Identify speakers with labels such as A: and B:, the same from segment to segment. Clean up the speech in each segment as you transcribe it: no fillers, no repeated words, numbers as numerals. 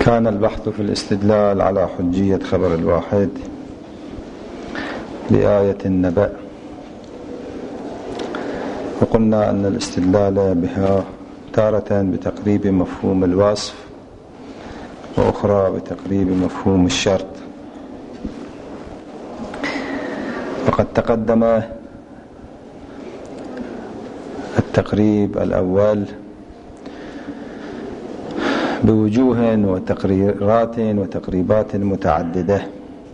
A: كان البحث في الاستدلال على حجية خبر الواحد لآية النبأ، وقلنا أن الاستدلال بها تارة بتقريب مفهوم الوصف وأخرى بتقريب مفهوم الشرط. وقد تقدم التقريب الأول بوجوه وتقريرات وتقريبات متعددة.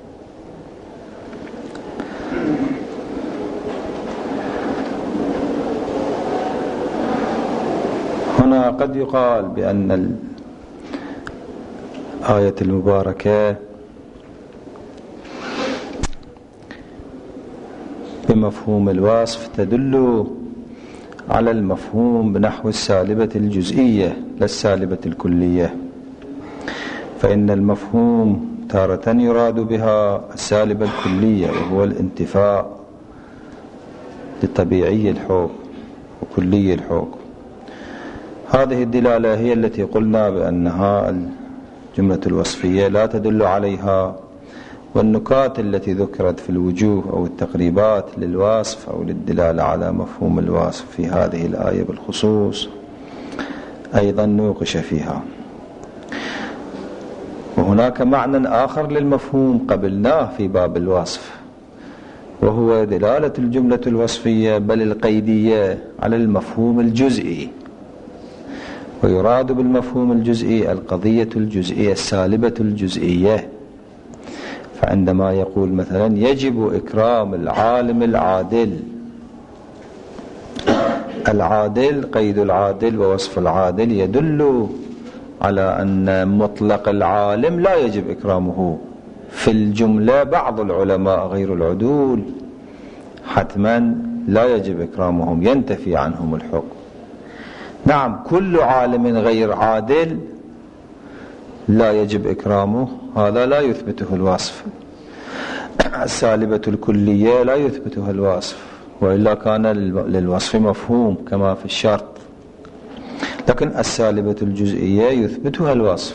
A: هنا قد يقال بأن الآية المباركة بمفهوم الوصف تدل على المفهوم بنحو السالبة الجزئية لا السالبة الكلية، فإن المفهوم تارة يراد بها السالبة الكلية وهو الانتفاء لطبيعي الحكم وكلي الحكم. هذه الدلالة هي التي قلنا بأنها الجملة الوصفية لا تدل عليها، والنكات التي ذكرت في الوجوه أو التقريبات للوصف أو للدلالة على مفهوم الوصف في هذه الآية بالخصوص أيضا نوقش فيها. وهناك معنى آخر للمفهوم قبلناه في باب الوصف، وهو دلالة الجملة الوصفية بل القيدية على المفهوم الجزئي، ويراد بالمفهوم الجزئي القضية الجزئية السالبة الجزئية. فعندما يقول مثلا يجب إكرام العالم العادل، العادل قيد العادل ووصف العادل يدل على أن مطلق العالم لا يجب إكرامه في الجملة. بعض العلماء غير العدول حتما لا يجب إكرامهم، ينتفي عنهم الحكم. نعم، كل عالم غير عادل لا يجب إكرامه، هذا لا يثبته الوصف. السالبة الكلية لا يثبتها الوصف، وإلا كان للوصف مفهوم كما في الشرط، لكن السالبة الجزئية يثبتها الوصف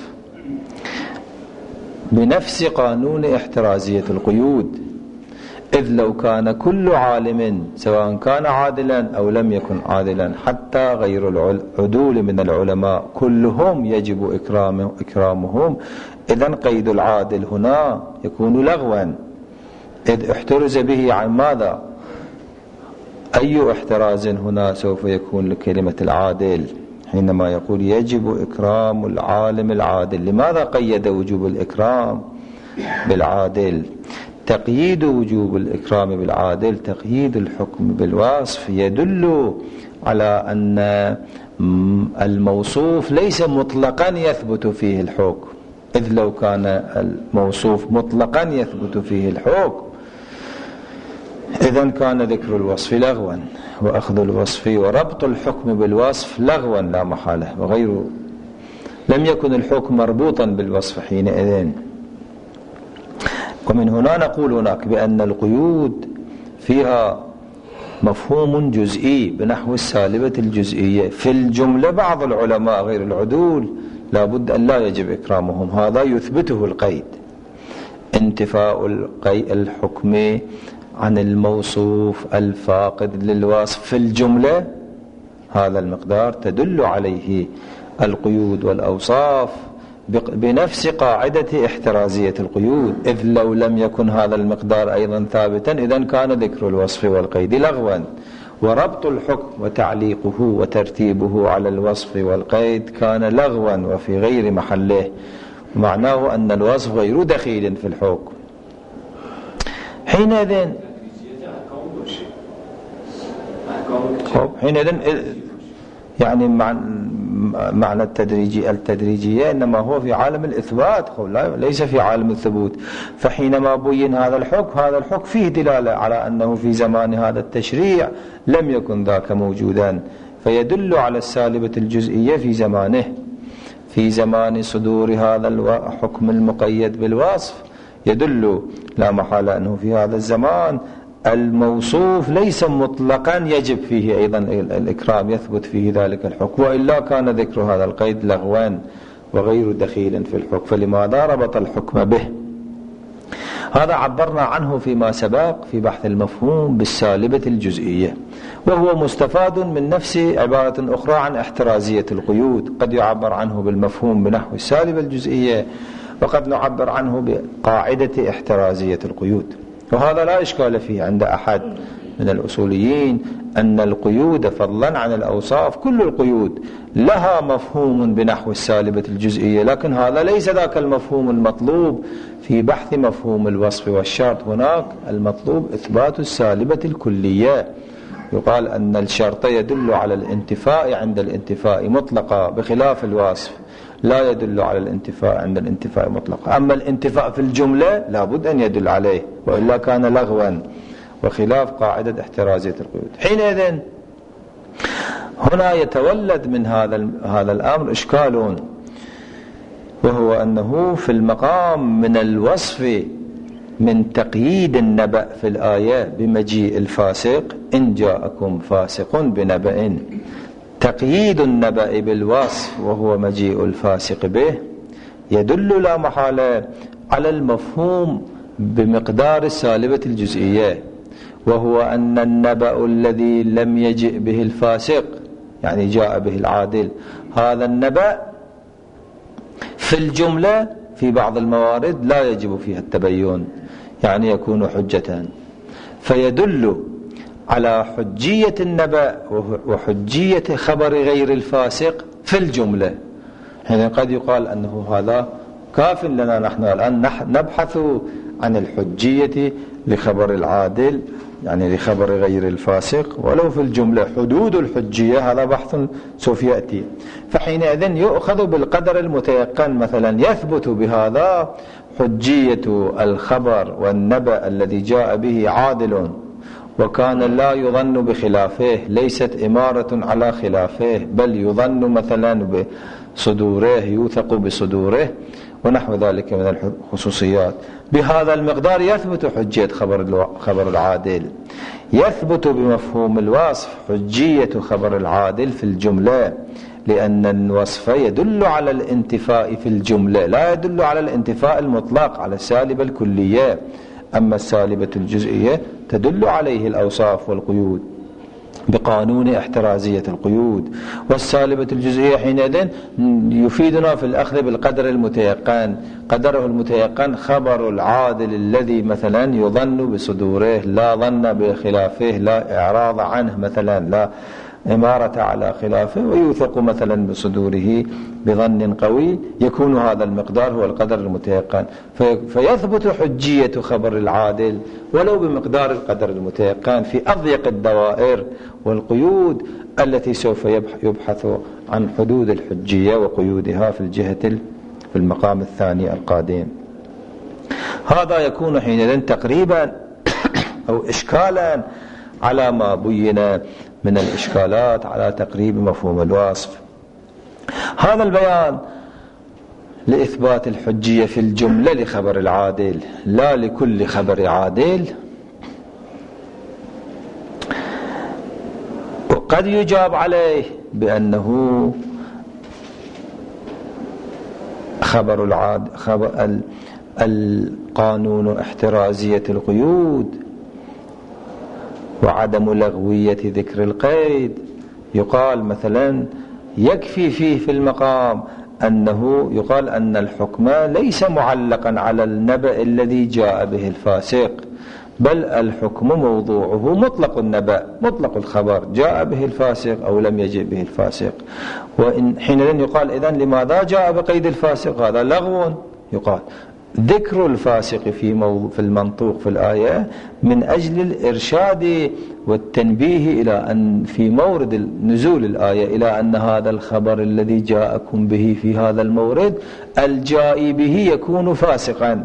A: بنفس قانون احترازية القيود. إذ لو كان كل عالم سواء كان عادلا أو لم يكن عادلا، حتى غير العدول من العلماء كلهم يجب إكرامهم، إذن قيد العادل هنا يكون لغوا، إذ احترز به عن ماذا؟ أي احتراز هنا سوف يكون لكلمة العادل حينما يقول يجب إكرام العالم العادل؟ لماذا قيد وجوب الإكرام بالعادل؟ تقييد وجوب الإكرام بالعادل تقييد الحكم بالوصف يدل على أن الموصوف ليس مطلقا يثبت فيه الحكم، إذ لو كان الموصوف مطلقا يثبت فيه الحكم إذن كان ذكر الوصف لغوا، وأخذ الوصف وربط الحكم بالوصف لغوا لا محالة، وغيره لم يكن الحكم مربوطا بالوصف حينئذ. ومن هنا نقول هناك بأن القيود فيها مفهوم جزئي بنحو السالبة الجزئية في الجملة. بعض العلماء غير العدول لابد أن لا يجب إكرامهم، هذا يثبته القيد. انتفاء الحكم عن الموصوف الفاقد للوصف في الجملة، هذا المقدار تدل عليه القيود والأوصاف بنفس قاعدة احترازية القيود، إذ لو لم يكن هذا المقدار أيضا ثابتا إذن كان ذكر الوصف والقيد لغوا، وربط الحكم وتعليقه وترتيبه على الوصف والقيد كان لغوا وفي غير محله، معناه أن الوصف غير دخيل في الحكم. حينئذ يعني معنى التدريجية إنما هو في عالم الإثبات ليس في عالم الثبوت. فحينما بين هذا الحكم فيه دلالة على أنه في زمان هذا التشريع لم يكن ذاك موجودا، فيدل على السالبة الجزئية في زمانه، في زمان صدور هذا الحكم المقيد بالوصف يدل لا محالة أنه في هذا الزمان الموصوف ليس مطلقا يجب فيه أيضا الإكرام، يثبت فيه ذلك الحكم، وإلا كان ذكر هذا القيد لغوا وغير دخيل في الحكم، فلماذا ربط الحكم به؟ هذا عبرنا عنه فيما سبق في بحث المفهوم بالسالبة الجزئية، وهو مستفاد من نفس عبارة أخرى عن احترازية القيود. قد يعبر عنه بالمفهوم بنحو السالبة الجزئية، وقد نعبر عنه بقاعدة احترازية القيود. وهذا لا إشكال فيه عند أحد من الأصوليين أن القيود فضلا عن الأوصاف، كل القيود لها مفهوم بنحو السالبة الجزئية، لكن هذا ليس ذاك المفهوم المطلوب في بحث مفهوم الوصف والشرط. هناك المطلوب إثبات السالبة الكلية. يقال أن الشرط يدل على الانتفاء عند الانتفاء مطلقا، بخلاف الوصف لا يدل على الانتفاء عند الانتفاء مطلقا. أما الانتفاء في الجملة لابد أن يدل عليه، وإلا كان لغوا وخلاف قاعدة احترازية القيود. حينئذ هنا يتولد من هذا الأمر إشكال، وهو أنه في المقام من الوصف من تقييد النبأ في الآية بمجيء الفاسق، إن جاءكم فاسق بنبأ، تقييد النبأ بالوصف وهو مجيء الفاسق به يدل لا محالة على المفهوم بمقدار السالبة الجزئية، وهو أن النبأ الذي لم يجئ به الفاسق، يعني جاء به العادل، هذا النبأ في الجملة في بعض الموارد لا يجب فيها التبين، يعني يكون حجة، فيدل على حجية النبأ وحجية خبر غير الفاسق في الجملة. يعني قد يقال أنه هذا كاف لنا نحن الآن نبحث عن الحجية لخبر العادل، يعني لخبر غير الفاسق، ولو في الجملة حدود الحجية هذا بحث سوف يأتي. فحينئذ يؤخذ بالقدر المتيقن، مثلا يثبت بهذا حجية الخبر والنبأ الذي جاء به عادل وكان لا يظن بخلافه، ليست إمارة على خلافه، بل يظن مثلا بصدوره، يوثق بصدوره ونحو ذلك من الخصوصيات. بهذا المقدار يثبت حجية خبر العادل. يثبت بمفهوم الوصف حجية خبر العادل في الجملة، لأن الوصف يدل على الانتفاء في الجملة، لا يدل على الانتفاء المطلق، على السالبة الكلية. أما السالبة الجزئية تدل عليه الأوصاف والقيود بقانون احترازية القيود. والسالبة الجزئية حينئذ يفيدنا في الأخذ بالقدر المتيقن. قدره المتيقن خبر العادل الذي مثلا يظن بصدوره، لا ظن بخلافه، لا إعراض عنه مثلا، لا إمارة على خلافه، ويوثق مثلا بصدوره بظن قوي، يكون هذا المقدار هو القدر المتيقن. فيثبت حجية خبر العادل ولو بمقدار القدر المتيقن في أضيق الدوائر والقيود التي سوف يبحث عن حدود الحجية وقيودها في المقام الثاني القادم. هذا يكون حينئذ تقريبا أو إشكالا على ما بين من الإشكالات على تقريب مفهوم الوصف. هذا البيان لإثبات الحجية في الجملة لخبر العادل، لا لكل خبر عادل. وقد يجاب عليه بأنه القانون احترازية القيود وعدم لغوية ذكر القيد. يقال مثلا يكفي فيه في المقام أنه يقال أن الحكم ليس معلقا على النبأ الذي جاء به الفاسق، بل الحكم موضوعه مطلق النبأ، مطلق الخبر، جاء به الفاسق أو لم يجئ به الفاسق. حينئذ يقال إذن لماذا جاء بقيد الفاسق؟ هذا لغو. يقال ذكر الفاسق في المنطوق في الآية من أجل الإرشاد والتنبيه إلى أن في مورد نزول الآية إلى أن هذا الخبر الذي جاءكم به في هذا المورد الجاء به يكون فاسقا.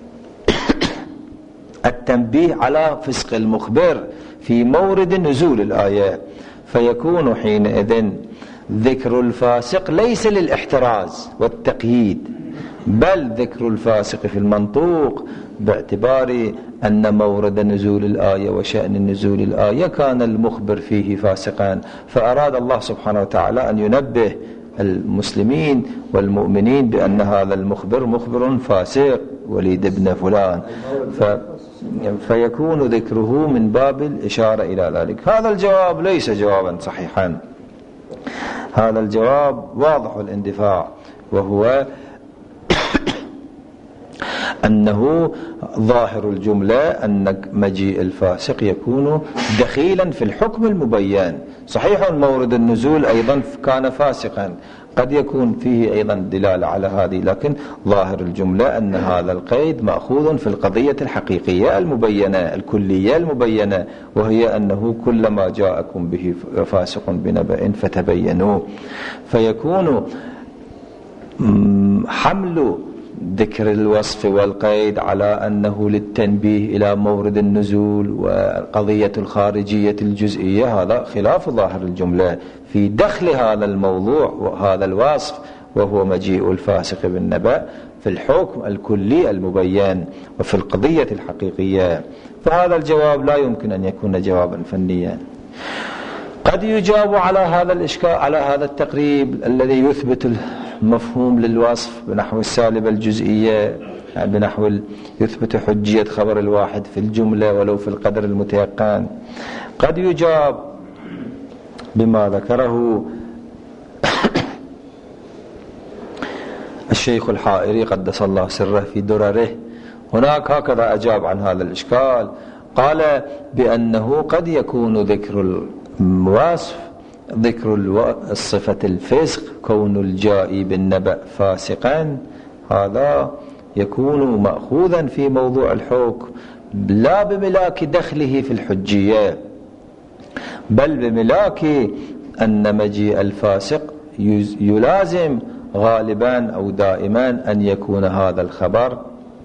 A: التنبيه على فسق المخبر في مورد نزول الآية، فيكون حينئذ ذكر الفاسق ليس للاحتراز والتقييد، بل ذكر الفاسق في المنطوق باعتبار أن مورد نزول الآية وشأن نزول الآية كان المخبر فيه فاسقا، فأراد الله سبحانه وتعالى أن ينبه المسلمين والمؤمنين بأن هذا المخبر مخبر فاسق وليد بن فلان، فيكون ذكره من باب الإشارة إلى ذلك. هذا الجواب ليس جوابا صحيحا، هذا الجواب واضح الاندفاع، وهو أنه ظاهر الجملة أن مجيء الفاسق يكون دخيلا في الحكم المبين. صحيح مورد النزول أيضا كان فاسقا، قد يكون فيه أيضا دلالة على هذه، لكن ظاهر الجملة أن هذا القيد مأخوذ في القضية الحقيقية المبينة الكلية المبينة، وهي أنه كلما جاءكم به فاسق بنبأ فتبينوا. فيكون حمل ذكر الوصف والقيد على أنه للتنبيه إلى مورد النزول وقضية الخارجية الجزئية، هذا خلاف ظاهر الجملة في دخل هذا الموضوع وهذا الوصف، وهو مجيء الفاسق بالنبأ في الحكم الكلي المبين وفي القضية الحقيقية. فهذا الجواب لا يمكن أن يكون جوابا فنيا. قد يجاب على هذا الإشكال، على هذا التقريب الذي يثبت مفهوم للوصف بنحو السالبة الجزئية، يعني بنحو يثبت حجية خبر الواحد في الجملة ولو في القدر المتيقن. قد يجاب بما ذكره الشيخ الحائري قدس الله سره في درره. هناك هكذا أجاب عن هذا الإشكال، قال بأنه قد يكون ذكر الوصف ذكر الصفة الفسق، كون الجائي بالنبأ فاسقا، هذا يكون مأخوذا في موضوع الحكم لا بملاك دخله في الحجية، بل بملاك أن مجيء الفاسق يلازم غالبا أو دائما أن يكون هذا الخبر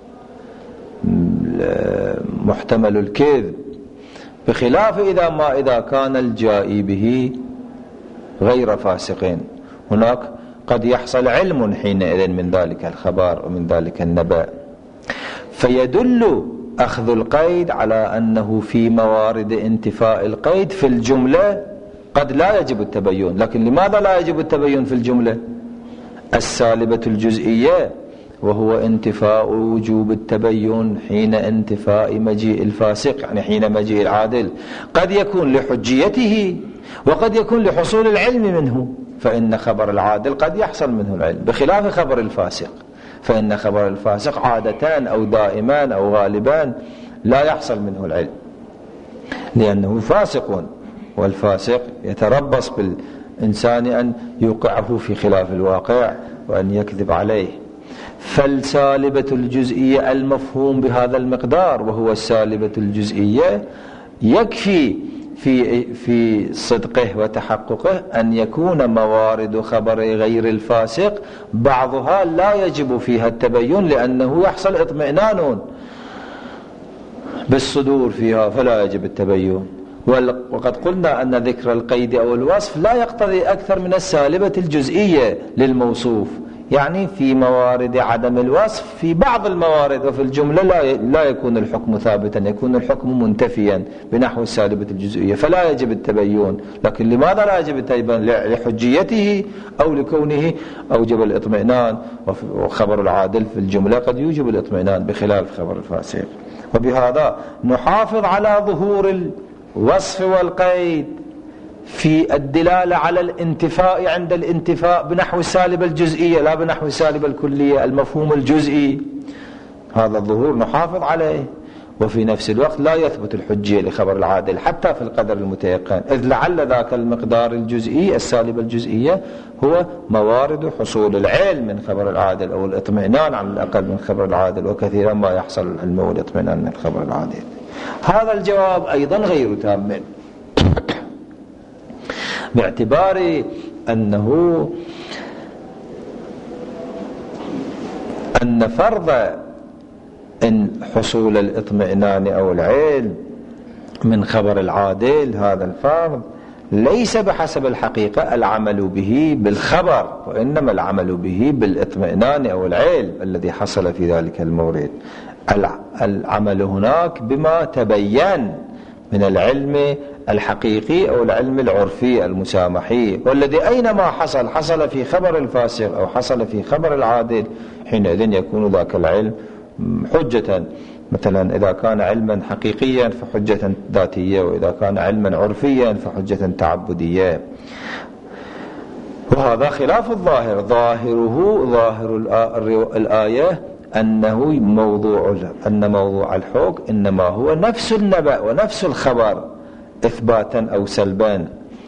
A: محتمل الكذب، بخلاف إذا كان الجائي به غير فاسقين. هناك قد يحصل علم حينئذ من ذلك الخبر ومن ذلك النبأ. فيدل أخذ القيد على أنه في موارد انتفاء القيد في الجملة قد لا يجب التبين. لكن لماذا لا يجب التبين في الجملة السالبة الجزئية؟ وهو انتفاء وجوب التبين حين انتفاء مجيء الفاسق، يعني حين مجيء العادل. قد يكون لحجيته وقد يكون لحصول العلم منه، فإن خبر العادل قد يحصل منه العلم، بخلاف خبر الفاسق، فإن خبر الفاسق عادتان أو دائما أو غالبا لا يحصل منه العلم لأنه فاسق، والفاسق يتربص بالإنسان أن يوقعه في خلاف الواقع وأن يكذب عليه. فالسالبة الجزئية المفهوم بهذا المقدار وهو السالبة الجزئية يكفي في صدقه وتحققه أن يكون موارد خبر غير الفاسق بعضها لا يجب فيها التبين، لأنه يحصل اطمئنان بالصدور فيها فلا يجب التبين. وقد قلنا أن ذكر القيد أو الوصف لا يقتضي أكثر من السالبة الجزئية للموصوف، يعني في موارد عدم الوصف في بعض الموارد، وفي الجملة لا يكون الحكم ثابتا، يكون الحكم منتفيا بنحو السالبة الجزئية، فلا يجب التبين. لكن لماذا لا يجب التبين؟ لحجيته أو لكونه أوجب الاطمئنان، وخبر العادل في الجملة قد يوجب الاطمئنان بخلاف خبر الفاسق. وبهذا نحافظ على ظهور الوصف والقيد في الدلالة على الانتفاء عند الانتفاء بنحو السالبة الجزئية لا بنحو السالبة الكلية، المفهوم الجزئي هذا الظهور نحافظ عليه، وفي نفس الوقت لا يثبت الحجية لخبر العادل حتى في القدر المتيقن، إذ لعل ذاك المقدار الجزئي السالبة الجزئية هو موارد حصول العلم من خبر العادل أو الاطمئنان على الأقل من خبر العادل، وكثيرا ما يحصل العلم والاطمئنان من خبر العادل. هذا الجواب أيضا غير تام، باعتبار أن فرض إن حصول الاطمئنان أو العلم من خبر العادل، هذا الفرض ليس بحسب الحقيقة العمل به بالخبر، وإنما العمل به بالاطمئنان أو العلم الذي حصل في ذلك المورد. العمل هناك بما تبين من العلم الحقيقي أو العلم العرفي المسامحي، والذي أينما حصل في خبر الفاسق أو حصل في خبر العادل حينئذ يكون ذاك العلم حجة. مثلا إذا كان علما حقيقيا فحجة ذاتية، وإذا كان علما عرفيا فحجة تعبدية. وهذا خلاف الظاهر. ظاهر الآية أن موضوع الحكم إنما هو نفس النبأ ونفس الخبر إثباتا أو سلبا،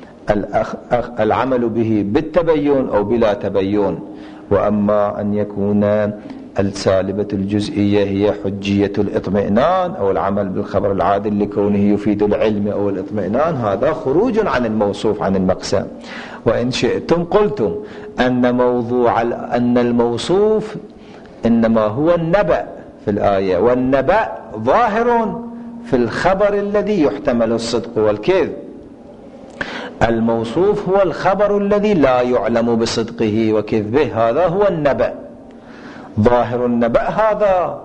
A: العمل به بالتبين أو بلا تبين. وأما أن يكون السالبة الجزئية هي حجية الإطمئنان أو العمل بالخبر العادل لكونه يفيد العلم أو الإطمئنان، هذا خروج عن الموصوف عن المقسم. وإن شئتم قلتم أن الموصوف إنما هو النبأ في الآية، والنبأ ظاهر في الخبر الذي يحتمل الصدق والكذب. الموصوف هو الخبر الذي لا يعلم بصدقه وكذبه، هذا هو النبأ، ظاهر النبأ هذا.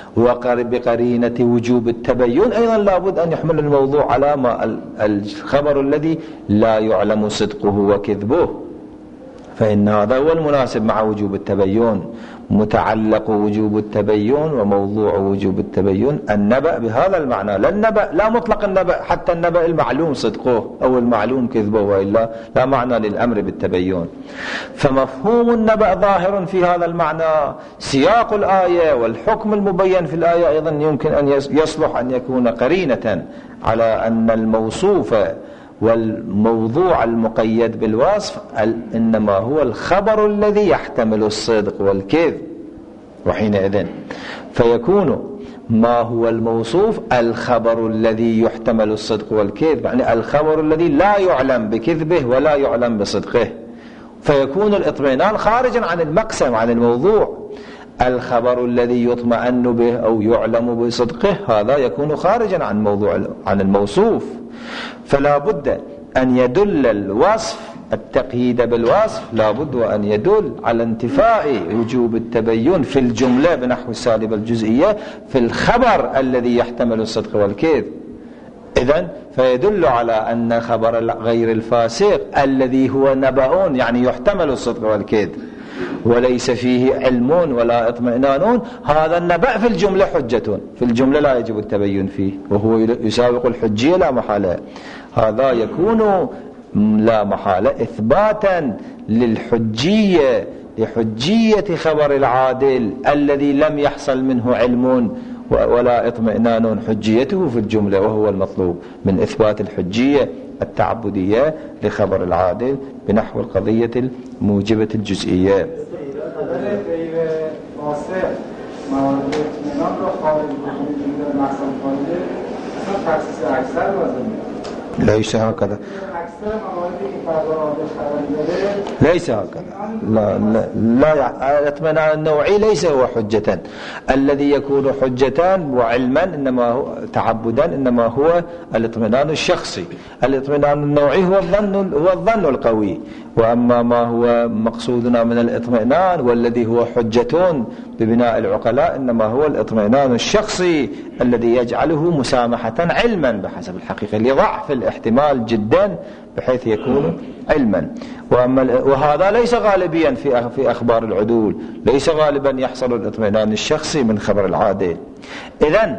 A: بقرينة وجوب التبين أيضا لابد أن يحمل الموضوع على ما الخبر الذي لا يعلم صدقه وكذبه، فإن هذا هو المناسب مع وجوب التبين. متعلق وجوب التبين وموضوع وجوب التبين النبأ بهذا المعنى، لا مطلق النبأ، حتى النبأ المعلوم صدقه أو المعلوم كذبه، وإلا لا معنى للأمر بالتبين. فمفهوم النبأ ظاهر في هذا المعنى. سياق الآية والحكم المبين في الآية أيضا يمكن أن يصلح أن يكون قرينة على أن الموصوف والموضوع المقيد بالوصف إنما هو الخبر الذي يحتمل الصدق والكذب. وحينئذ فيكون ما هو الموصوف الخبر الذي يحتمل الصدق والكذب، يعني الخبر الذي لا يعلم بكذبه ولا يعلم بصدقه، فيكون الاطمئنان خارجا عن المقسم عن الموضوع. الخبر الذي يطمئن به أو يعلم بصدقه هذا يكون خارجا عن الموصوف. فلا بد أن يدل الوصف، التقييد بالوصف لا بد أن يدل على انتفاء وجوب التبين في الجملة بنحو السالبة الجزئية في الخبر الذي يحتمل الصدق والكذب. إذن فيدل على أن خبر غير الفاسق الذي هو نبأ يعني يحتمل الصدق والكذب وليس فيه علم ولا اطمئنان، هذا النبأ في الجملة حجة، في الجملة لا يجب التبين فيه، وهو يساوق الحجية لا محالة. هذا يكون لا محالة إثباتا للحجية، لحجية خبر العادل الذي لم يحصل منه علم ولا اطمئنان، حجيته في الجملة، وهو المطلوب من إثبات الحجية التعبدية لخبر العادل بنحو القضية الموجبة الجزئية. ليس هكذا، ليس هكذا، لا الاطمئنان النوعي ليس هو حجة. الذي يكون حجة وعلما إنما هو تعبدا إنما هو الاطمئنان الشخصي. الاطمئنان النوعي هو الظن القوي. وأما ما هو مقصودنا من الاطمئنان والذي هو حجة ببناء العقلاء إنما هو الاطمئنان الشخصي الذي يجعله مسامحة علما بحسب الحقيقة لضعف الاحتمال جدا بحيث يكون علما. وهذا ليس غالبيا في أخبار العدول، ليس غالبا يحصل الاطمئنان الشخصي من خبر العادل. إذن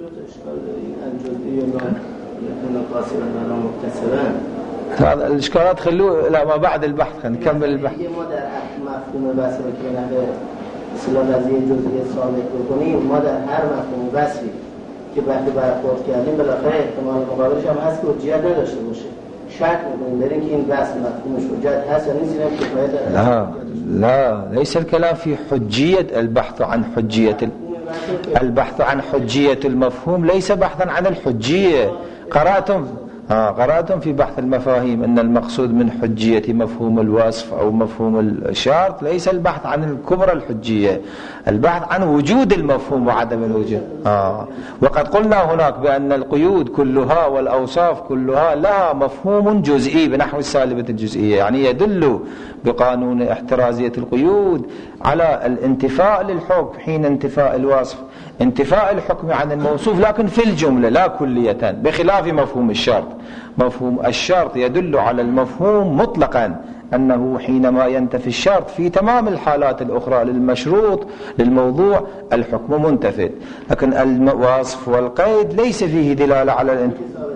A: هذا الإشكالات خلوه لا ما بعد البحث، نكمل البحث.
B: مفهوم بس که نحوه اصطلاح نظریه جزئیه ثابت بکنیم، ما در هر مفهوم بسی که وقتی برخورد کردیم بالاخره احتمال مقابلش هم هست که حجیت نداشته باشه. شک می‌کنیم در اینکه این بحث مفهومش حجت هست یا نیست، اینم کفایت
A: لا ليس الكلام في حجية البحث عن حجية البحث عن حجية المفهوم، ليس بحثا عن الحجية. قرأتم في بحث المفاهيم أن المقصود من حجية مفهوم الوصف أو مفهوم الشرط ليس البحث عن الكبرى الحجية، البحث عن وجود المفهوم وعدم الوجود. وقد قلنا هناك بأن القيود كلها والأوصاف كلها لها مفهوم جزئي بنحو السالبة الجزئية، يعني يدل بقانون احترازية القيود على الانتفاء للحكم حين انتفاء الوصف، انتفاء الحكم عن الموصوف لكن في الجملة لا كلية، بخلاف مفهوم الشرط. مفهوم الشرط يدل على المفهوم مطلقا، أنه حينما ينتفي الشرط في تمام الحالات الأخرى للمشروط للموضوع الحكم منتفي. لكن الوصف والقيد ليس فيه دلالة على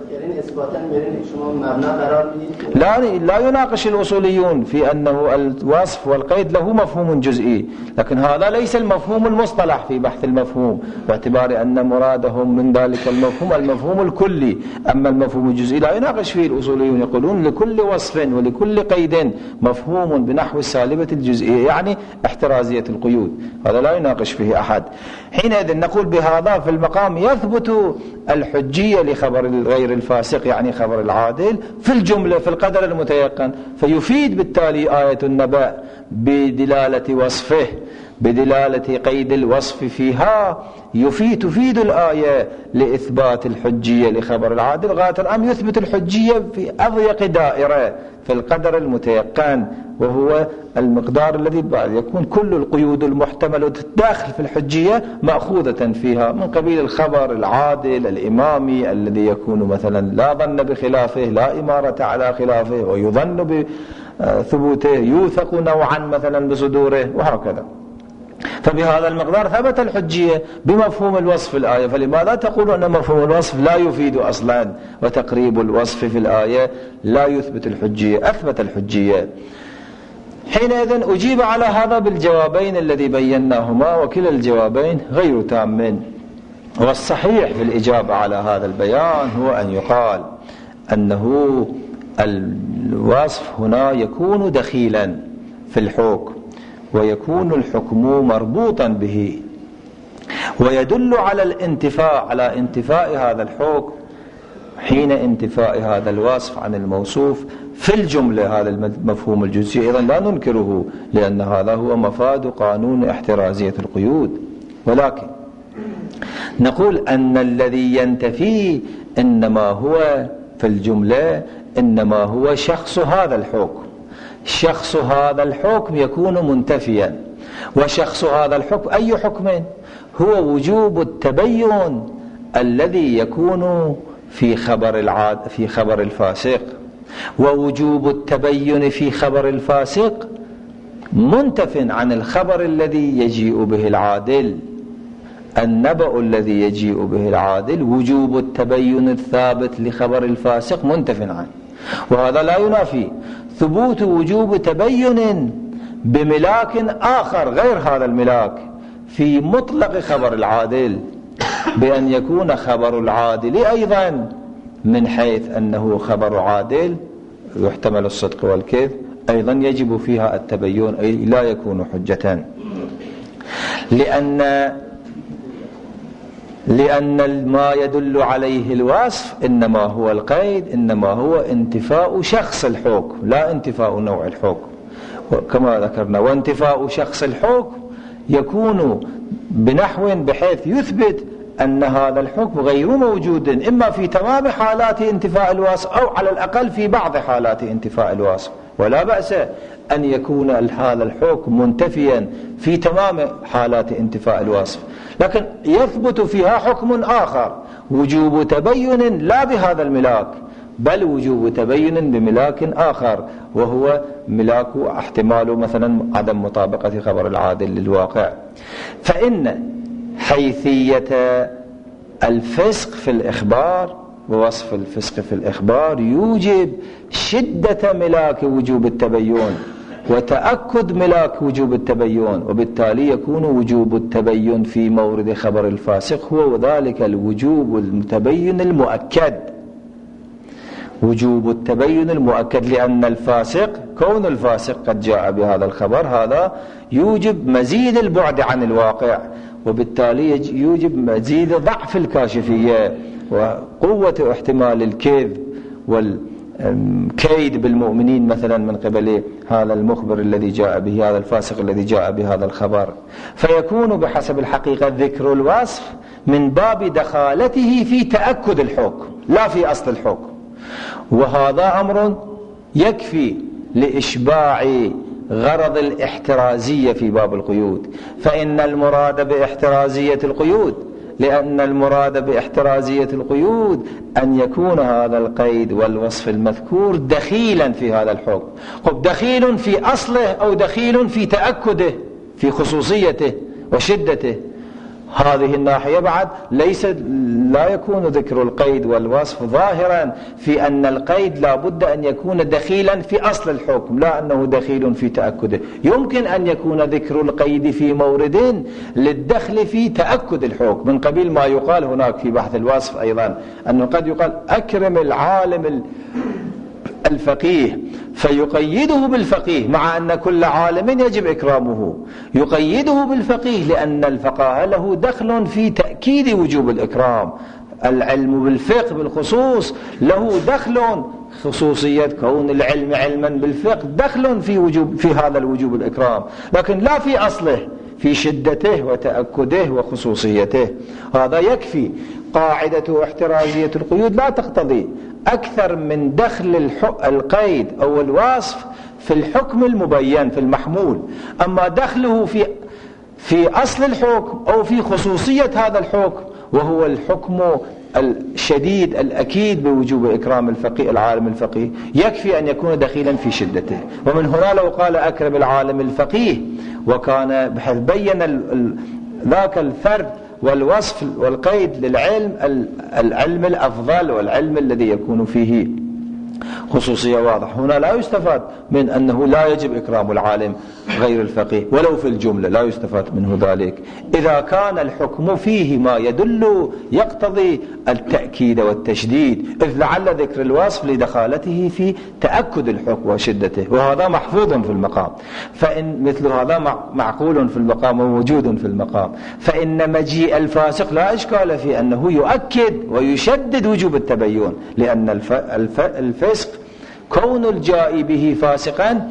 A: لا يناقش الأصوليون في أنه الوصف والقيد له مفهوم جزئي، لكن هذا ليس المفهوم المصطلح في بحث المفهوم، باعتبار أن مرادهم من ذلك المفهوم الكلي. أما المفهوم الجزئي لا يناقش فيه الأصوليون، يقولون لكل وصف ولكل قيد مفهوم بنحو السالبة الجزئية، يعني احترازية القيود، هذا لا يناقش فيه أحد. حينئذ نقول بهذا في المقام يثبت الحجية لخبر غير الفاسق، يعني خبر العادل في الجملة في القدر المتيقن، فيفيد بالتالي آية النبأ بدلالة وصفه، بدلالة قيد الوصف فيها، تفيد الآية لإثبات الحجية لخبر العادل، غاية الأمر يثبت الحجية في أضيق دائرة في القدر المتيقن، وهو المقدار الذي بعد يكون كل القيود المحتملة داخل في الحجية مأخوذة فيها، من قبيل الخبر العادل الإمامي الذي يكون مثلا لا ظن بخلافه، لا إمارة على خلافه، ويظن بثبوته، يوثق نوعا مثلا بصدوره، وهكذا. فبهذا المقدار ثبت الحجية بمفهوم الوصف في الآية. فلماذا تقول أن مفهوم الوصف لا يفيد أصلا، وتقريب الوصف في الآية لا يثبت الحجية؟ أثبت الحجية. حينئذ أجيب على هذا بالجوابين الذي بيناهما، وكلا الجوابين غير تامين. والصحيح في الإجابة على هذا البيان هو أن يقال أنه الوصف هنا يكون دخيلا في الحكم، ويكون الحكم مربوطا به، ويدل على الانتفاء، على انتفاء هذا الحكم حين انتفاء هذا الوصف عن الموصوف في الجملة. هذا المفهوم الجزئي أيضا لا ننكره، لأن هذا هو مفاد قانون احترازية القيود. ولكن نقول أن الذي ينتفي إنما هو في الجملة إنما هو شخص هذا الحكم. شخص هذا الحكم يكون منتفيا، وشخص هذا الحكم أي حكم؟ هو وجوب التبين الذي يكون في خبر الفاسق، ووجوب التبين في خبر الفاسق منتف عن الخبر الذي يجيء به العادل. النبأ الذي يجيء به العادل وجوب التبين الثابت لخبر الفاسق منتف عنه، وهذا لا ينافي ثبوت وجوب تبين بملاك آخر غير هذا الملاك في مطلق خبر العادل، بأن يكون خبر العادل أيضا من حيث أنه خبر عادل يحتمل الصدق والكذب أيضا يجب فيها التبين، أي لا يكون حجة، لأن ما يدل عليه الوصف إنما هو القيد، إنما هو انتفاء شخص الحكم لا انتفاء نوع الحكم كما ذكرنا. وانتفاء شخص الحكم يكون بنحو بحيث يثبت أن هذا الحكم غير موجود إما في تمام حالات انتفاء الوصف أو على الأقل في بعض حالات انتفاء الوصف. ولا بأس أن يكون هذا الحكم منتفيا في تمام حالات انتفاء الوصف، لكن يثبت فيها حكم آخر وجوب تبين لا بهذا الملاك، بل وجوب تبين بملاك آخر، وهو ملاك احتمال مثلا عدم مطابقة خبر العادل للواقع. فإن حيثية الفسق في الإخبار ووصف الفسق في الإخبار يوجب شدة ملاك وجوب التبين وتأكد ملاك وجوب التبين، وبالتالي يكون وجوب التبين في مورد خبر الفاسق هو ذلك الوجوب المتبين المؤكد، وجوب التبين المؤكد، لأن الفاسق كون الفاسق قد جاء بهذا الخبر هذا يوجب مزيد البعد عن الواقع، وبالتالي يوجب مزيد ضعف الكاشفية وقوة احتمال الكذب والكيد بالمؤمنين مثلا من قبل هذا المخبر الذي جاء به، هذا الفاسق الذي جاء بهذا الخبر. فيكون بحسب الحقيقة ذكر الوصف من باب دخالته في تأكد الحكم لا في أصل الحكم، وهذا أمر يكفي لإشباع غرض الاحترازية في باب القيود. فإن المراد باحترازية القيود لأن المراد باحترازية القيود أن يكون هذا القيد والوصف المذكور دخيلا في هذا الحكم. دخيل في أصله أو دخيل في تأكده في خصوصيته وشدته. هذه الناحية بعد لا يكون ذكر القيد والوصف ظاهرا في أن القيد لا بد أن يكون دخيلا في أصل الحكم، لا أنه دخيل في تأكده. يمكن أن يكون ذكر القيد في مورد للدخل في تأكد الحكم، من قبيل ما يقال هناك في بحث الوصف أيضا أنه قد يقال أكرم العالم الفقيه فيقيده بالفقيه، مع أن كل عالم يجب إكرامه، يقيده بالفقيه لأن الفقيه له دخل في تأكيد وجوب الإكرام. العلم بالفقه بالخصوص له دخل، خصوصية كون العلم علما بالفقه دخل في هذا الوجوب الإكرام، لكن لا في أصله في شدته وتأكده وخصوصيته. هذا يكفي. قاعدة احترازية القيود لا تقتضي أكثر من دخل القيد أو الوصف في الحكم المبين في المحمول، أما دخله في أصل الحكم أو في خصوصية هذا الحكم وهو الحكم الشديد الأكيد بوجوب إكرام الفقيه العالم الفقيه، يكفي أن يكون دخيلا في شدته. ومن هنا لو قال أكرم العالم الفقيه وكان بحيث بين ذاك الفرد والوصف والقيد للعلم، العلم الأفضل والعلم الذي يكون فيه خصوصية واضح، هنا لا يستفاد من أنه لا يجب إكرام العالم غير الفقيه ولو في الجملة، لا يستفاد منه ذلك إذا كان الحكم فيه ما يدل يقتضي التأكيد والتشديد، إذ لعل ذكر الوصف لدخالته في تأكد الحكم وشدته، وهذا محفوظ في المقام. فإن مثل هذا معقول في المقام وموجود في المقام، فإن مجيء الفاسق لا إشكال في أنه يؤكد ويشدد وجوب التبين، لأن الفسق كون الجاء به فاسقا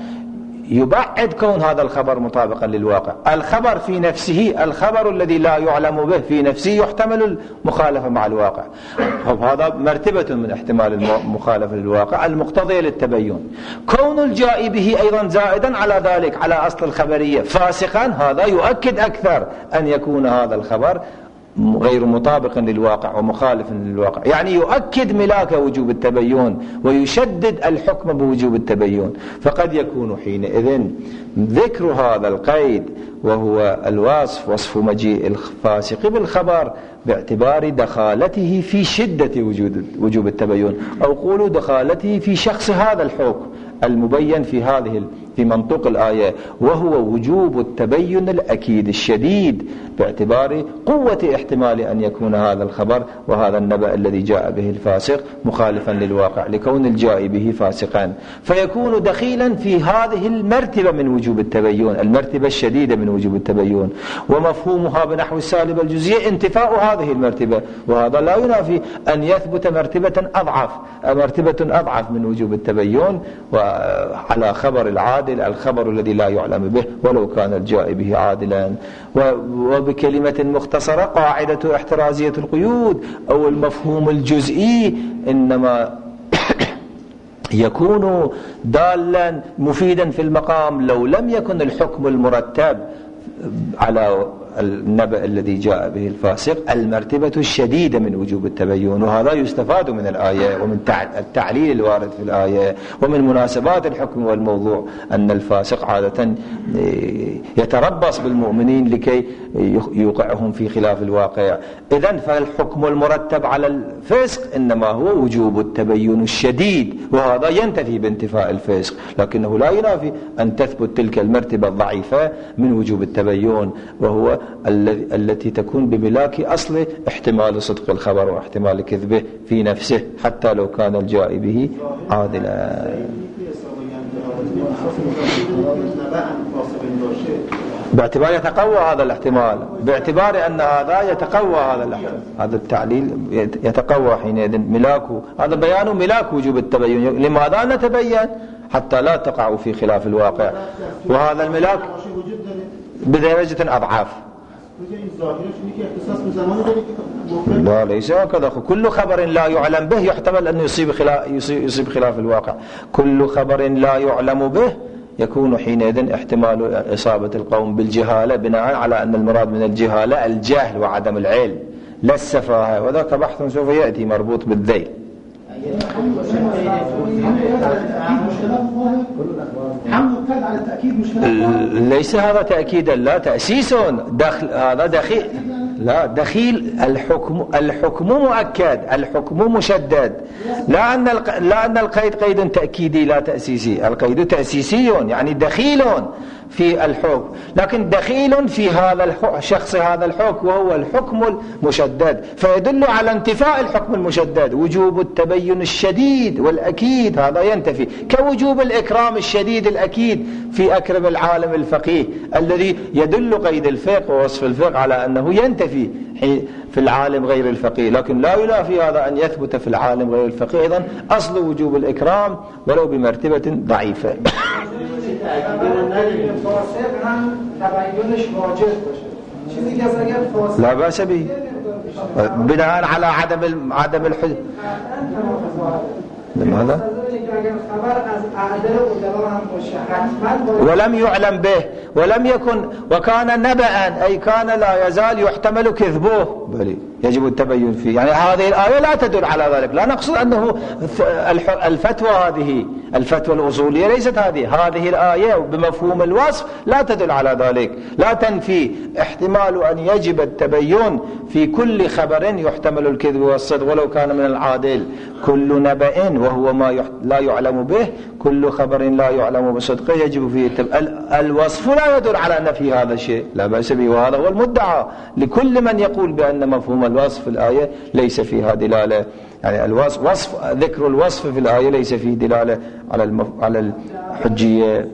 A: يبعد كون هذا الخبر مطابقا للواقع. الخبر في نفسه، الخبر الذي لا يعلم به في نفسه يحتمل المخالفة مع الواقع، هذا مرتبة من احتمال المخالفة للواقع المقتضية للتبين. كون الجاء به أيضا زائدا على ذلك على أصل الخبرية فاسقا، هذا يؤكد أكثر أن يكون هذا الخبر غير مطابق للواقع ومخالف للواقع، يعني يؤكد ملاك وجوب التبين ويشدد الحكم بوجوب التبين. فقد يكون حينئذ ذكر هذا القيد وهو الوصف، وصف مجيء الفاسق بالخبر، باعتبار دخالته في شدة وجوب التبين، أو قولوا دخالته في شخص هذا الحكم المبين في منطوق الآية، وهو وجوب التبين الأكيد الشديد باعتبار قوة احتمال أن يكون هذا الخبر وهذا النبأ الذي جاء به الفاسق مخالفا للواقع لكون الجاء به فاسقا، فيكون دخيلا في هذه المرتبة من وجوب التبين، المرتبة الشديدة من وجوب التبين. ومفهومها بنحو السالبة الجزئية انتفاء هذه المرتبة، وهذا لا ينافي أن يثبت مرتبة أضعف من وجوب التبين وعلى خبر العادل، الخبر الذي لا يعلم به ولو كان الجاء به عادلا. وبكلمة مختصرة، قاعدة احترازية القيود أو المفهوم الجزئي إنما يكون دالا مفيدا في المقام لو لم يكن الحكم المرتب على النبأ الذي جاء به الفاسق المرتبة الشديدة من وجوب التبين. وهذا يستفاد من الآية ومن التعليل الوارد في الآية ومن مناسبات الحكم والموضوع أن الفاسق عادة يتربص بالمؤمنين لكي يوقعهم في خلاف الواقع. إذن فالحكم المرتب على الفسق إنما هو وجوب التبين الشديد، وهذا ينتفي بانتفاء الفسق، لكنه لا ينافي أن تثبت تلك المرتبة الضعيفة من وجوب التبين، وهو التي تكون بملاك أصل احتمال صدق الخبر واحتمال كذبه في نفسه حتى لو كان الجاء به عادلا. باعتبار يتقوى هذا الاحتمال، باعتبار أن هذا يتقوى هذا الاحتمال، هذا التعليل يتقوى حينئذ ملاكه، هذا بيان ملاك وجوب التبين. لماذا نتبين؟ حتى لا تقع في خلاف الواقع، وهذا الملاك بدرجة أضعاف. لا ليس هكذا، كل خبر لا يعلم به يحتمل أن يصيب خلاف الواقع. كل خبر لا يعلم به يكون حينئذ احتمال إصابة القوم بالجهالة، بناء على أن المراد من الجهالة الجهل وعدم العلم، لا السفاهة، وذاك بحث سوف يأتي مربوط بالذيل. ليس هذا تأكيدا، لا تأسيس، هذا دخيل، لا دخيل. الحكم مؤكد، الحكم مشدد، لا أن القيد قيد تأكيدي لا تأسيسي. القيد تأسيسي يعني دخيل في الحكم، لكن دخيل في هذا شخص هذا الحكم وهو الحكم المشدد، فيدل على انتفاء الحكم المشدد. وجوب التبين الشديد والأكيد هذا ينتفي، كوجوب الإكرام الشديد الأكيد في أكرم العالم الفقيه، الذي يدل قيد الفقه ووصف الفقه على أنه ينتفي في العالم غير الفقيه، لكن لا ينافي هذا أن يثبت في العالم غير الفقيه. إذن أصل وجوب الإكرام ولو بمرتبة ضعيفة. لا بأس به بناء على عدم الحجة. لماذا؟ ولم يعلم به ولم يكن وكان نبأ، أي كان لا يزال يحتمل كذبه، بل يجب التبين فيه. يعني هذه الآية لا تدل على ذلك، لا نقصد أنه الفتوى هذه الفتوى الأصولية ليست هذه الآية بمفهوم الوصف لا تدل على ذلك، لا تنفي احتمال أن يجب التبين في كل خبر يحتمل الكذب والصدق ولو كان من العادل. كل نبأ وهو ما لا يعلم به، كل خبر لا يعلم بصدقه يجب فيه الوصف لا يدل على نفي هذا الشيء، لا بأس به، وهذا هو المدعى لكل من يقول بأن مفهوم الوصف في الآية ليس فيها دلالة. يعني الوصف ذكر الوصف في الآية ليس فيه دلالة على الحجية.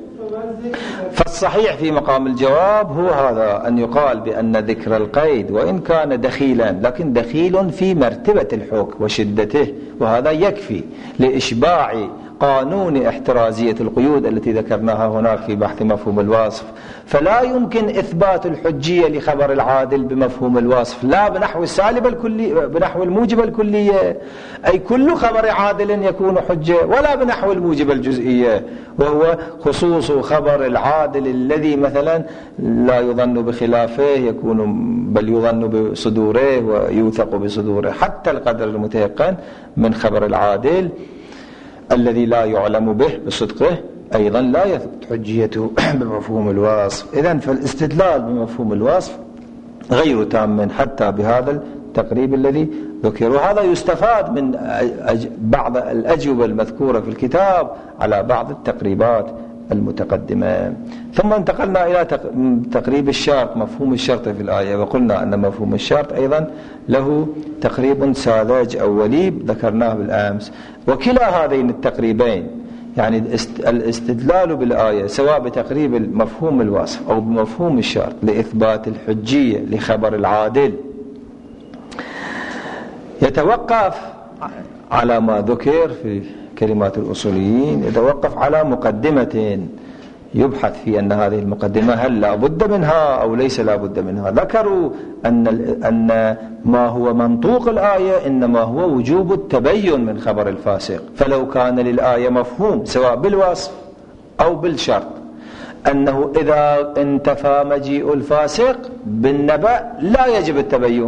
A: فالصحيح في مقام الجواب هو هذا، أن يقال بأن ذكر القيد وإن كان دخيلا لكن دخيل في مرتبة الحكم وشدته، وهذا يكفي لإشباع قانون احترازية القيود التي ذكرناها هناك في بحث مفهوم الوصف. فلا يمكن إثبات الحجية لخبر العادل بمفهوم الوصف، لا بنحو السالب الكلي بنحو الموجب الكلية، أي كل خبر عادل يكون حجة، ولا بنحو الموجب الجزئية وهو خصوص خبر العادل الذي مثلا لا يظن بخلافه يكون بل يظن بصدوره ويوثق بصدوره، حتى القدر المتيقن من خبر العادل الذي لا يعلم به بصدقه أيضا لا يثبت حجيته بمفهوم الوصف. إذن فالاستدلال بمفهوم الوصف غير تام حتى بهذا التقريب الذي ذكر، وهذا يستفاد من بعض الأجوبة المذكورة في الكتاب على بعض التقريبات المتقدمة. ثم انتقلنا إلى تقريب الشرط، مفهوم الشرط في الآية، وقلنا أن مفهوم الشرط أيضا له تقريب ساذج أو وليب ذكرناه بالأمس. وكلا هذين التقريبين يعني الاستدلال بالآية سواء بتقريب مفهوم الوصف أو بمفهوم الشرط لإثبات الحجية لخبر العادل يتوقف على ما ذكر في كلمات الأصوليين، يتوقف على مقدمة يبحث في أن هذه المقدمة هل لا بد منها أو ليس لا بد منها. ذكروا أن ما هو منطوق الآية إنما هو وجوب التبين من خبر الفاسق، فلو كان للآية مفهوم سواء بالوصف أو بالشرط أنه إذا انتفى مجيء الفاسق بالنبأ لا يجب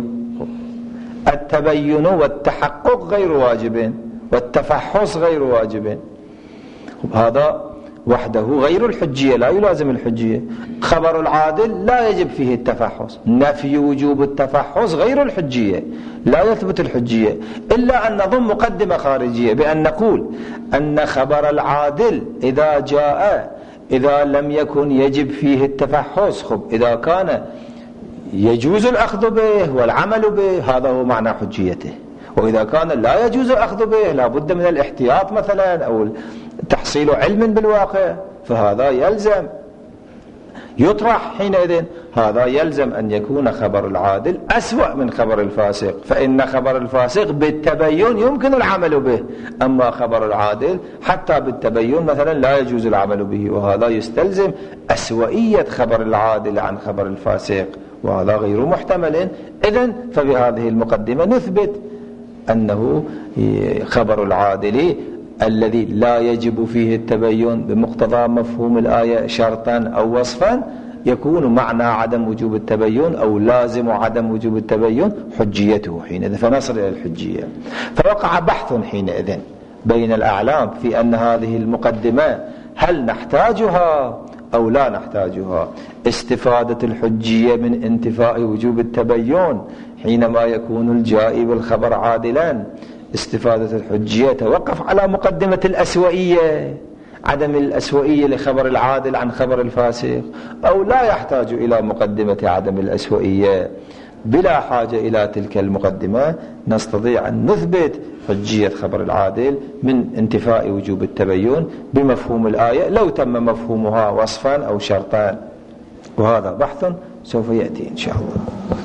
A: التبين والتحقق غير واجب والتفحص غير واجب، هذا وحده غير الحجية لا يلازم الحجية. خبر العادل لا يجب فيه التفحص، نفي وجوب التفحص غير الحجية لا يثبت الحجية، إلا أن نضم مقدمة خارجية بأن نقول أن خبر العادل إذا جاء إذا لم يكن يجب فيه التفحص، إذا كان يجوز الأخذ به والعمل به هذا هو معنى حجيته، وإذا كان لا يجوز الأخذ به لا بد من الاحتياط مثلا أو تحصيل علم بالواقع فهذا يلزم يطرح حينئذ. هذا يلزم أن يكون خبر العادل أسوأ من خبر الفاسق، فإن خبر الفاسق بالتبين يمكن العمل به، أما خبر العادل حتى بالتبين مثلا لا يجوز العمل به، وهذا يستلزم أسوأية خبر العادل عن خبر الفاسق، وهذا غير محتمل. إذن فبهذه المقدمة نثبت أنه خبر العادل الذي لا يجب فيه التبين بمقتضى مفهوم الآية شرطا أو وصفا يكون معنى عدم وجوب التبين أو لازم عدم وجوب التبين حجيته حينئذ، فنصل إلى الحجية. فوقع بحث حينئذ بين الأعلام في أن هذه المقدمة هل نحتاجها أو لا نحتاجها. استفادة الحجية من انتفاء وجوب التبين حينما يكون الجائي بالخبر عادلا. استفادة الحجية توقف على مقدمة الأسوئية، عدم الأسوئية لخبر العادل عن خبر الفاسق، أو لا يحتاج إلى مقدمة عدم الأسوئية. بلا حاجة إلى تلك المقدمة نستطيع أن نثبت حجية خبر العادل من انتفاء وجوب التبين بمفهوم الآية لو تم مفهومها وصفا أو شرطا، وهذا بحث سوف يأتي إن شاء الله.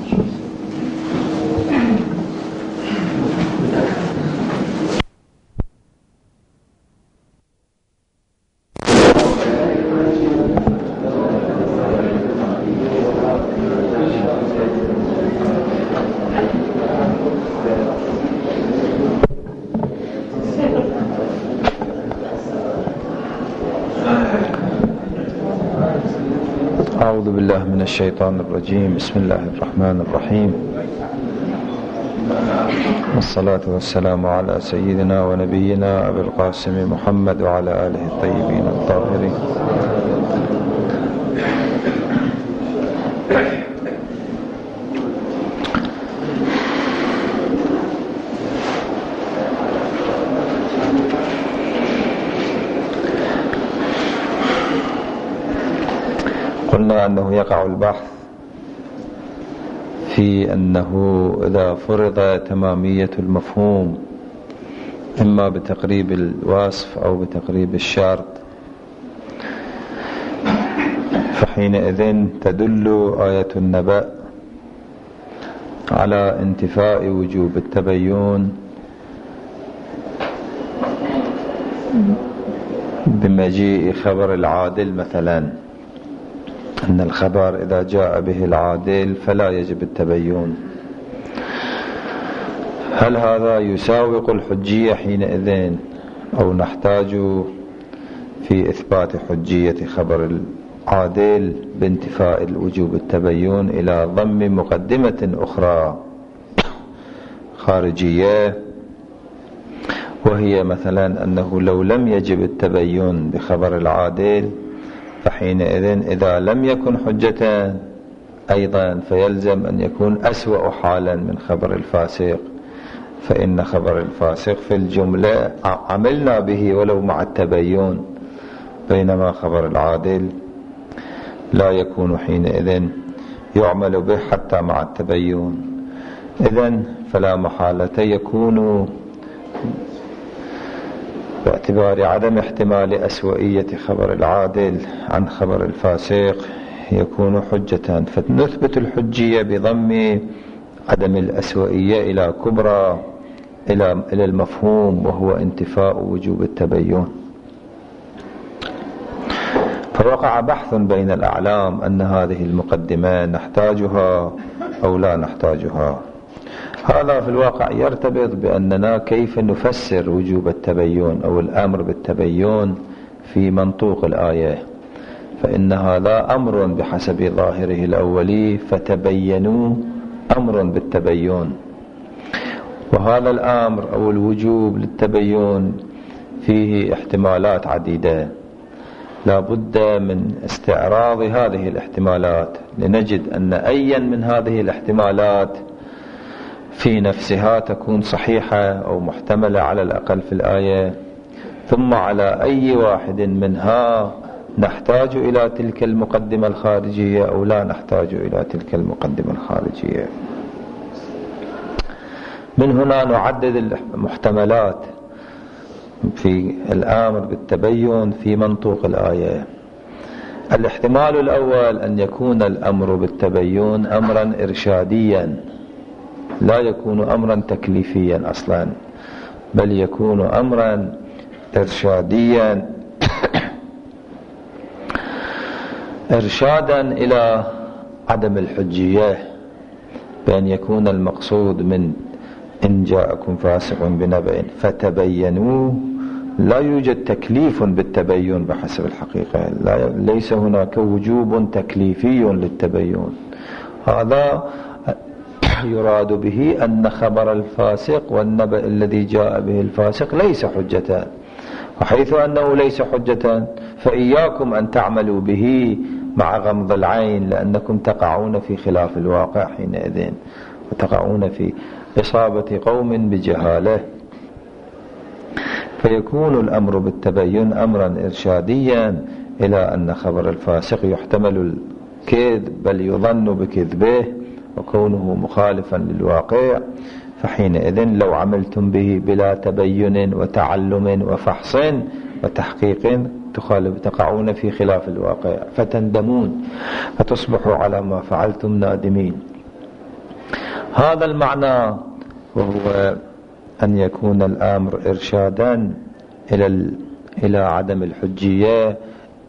A: أعوذ بالله من الشيطان الرجيم. بسم الله الرحمن الرحيم، والصلاة والسلام على سيدنا ونبينا أبي القاسم محمد وعلى آله الطيبين الطاهرين. قلنا أنه يقع البحث في أنه إذا فرض تمامية المفهوم إما بتقريب الوصف أو بتقريب الشرط، فحينئذ تدل آية النبأ على انتفاء وجوب التبين بمجيء خبر العادل. مثلا أن الخبر إذا جاء به العادل فلا يجب التبين. هل هذا يساوق الحجية حينئذ أو نحتاج في إثبات حجية خبر العادل بانتفاء الوجوب التبين إلى ضم مقدمة أخرى خارجية، وهي مثلا أنه لو لم يجب التبين بخبر العادل فحينئذ إذا لم يكن حجة أيضا فيلزم أن يكون أسوأ حالا من خبر الفاسق، فإن خبر الفاسق في الجملة عملنا به ولو مع التبين، بينما خبر العادل لا يكون حينئذ يعمل به حتى مع التبين. إذن فلا محالة يكون باعتبار عدم احتمال أسوئية خبر العادل عن خبر الفاسق يكون حجة، فنثبت الحجية بضم عدم الأسوئية إلى كبرى إلى المفهوم وهو انتفاء وجوب التبين. فوقع بحث بين الأعلام أن هذه المقدمة نحتاجها أو لا نحتاجها. هذا في الواقع يرتبط بأننا كيف نفسر وجوب التبين أو الأمر بالتبين في منطوق الآية، فإن هذا أمر بحسب ظاهره الأولي فتبينوا أمر بالتبين، وهذا الأمر أو الوجوب للتبين فيه احتمالات عديدة، لا بد من استعراض هذه الاحتمالات لنجد أن أي من هذه الاحتمالات في نفسها تكون صحيحة أو محتملة على الأقل في الآية، ثم على أي واحد منها نحتاج إلى تلك المقدمة الخارجية أو لا نحتاج إلى تلك المقدمة الخارجية. من هنا نعدد المحتملات في الأمر بالتبين في منطوق الآية. الاحتمال الأول أن يكون الأمر بالتبين أمرا إرشاديا، لا يكون أمرا تكليفيا أصلا، بل يكون أمرا إرشاديا إرشادا إلى عدم الحجية، بأن يكون المقصود من إن جاءكم فاسق بنبأ فتبينوا لا يوجد تكليف بالتبين بحسب الحقيقة، ليس هناك وجوب تكليفي للتبين. هذا يراد به أن خبر الفاسق والنبأ الذي جاء به الفاسق ليس حجة، وحيث أنه ليس حجة فإياكم أن تعملوا به مع غمض العين، لأنكم تقعون في خلاف الواقع حينئذ، وتقعون في إصابة قوم بجهالة. فيكون الأمر بالتبين أمرا إرشاديا إلى أن خبر الفاسق يحتمل الكذب بل يظن بكذبه وكونه مخالفا للواقع، فحينئذ لو عملتم به بلا تبين وتعلم وفحص وتحقيق تقعون في خلاف الواقع فتندمون فتصبحوا على ما فعلتم نادمين. هذا المعنى، وهو أن يكون الأمر إرشادا إلى عدم الحجية.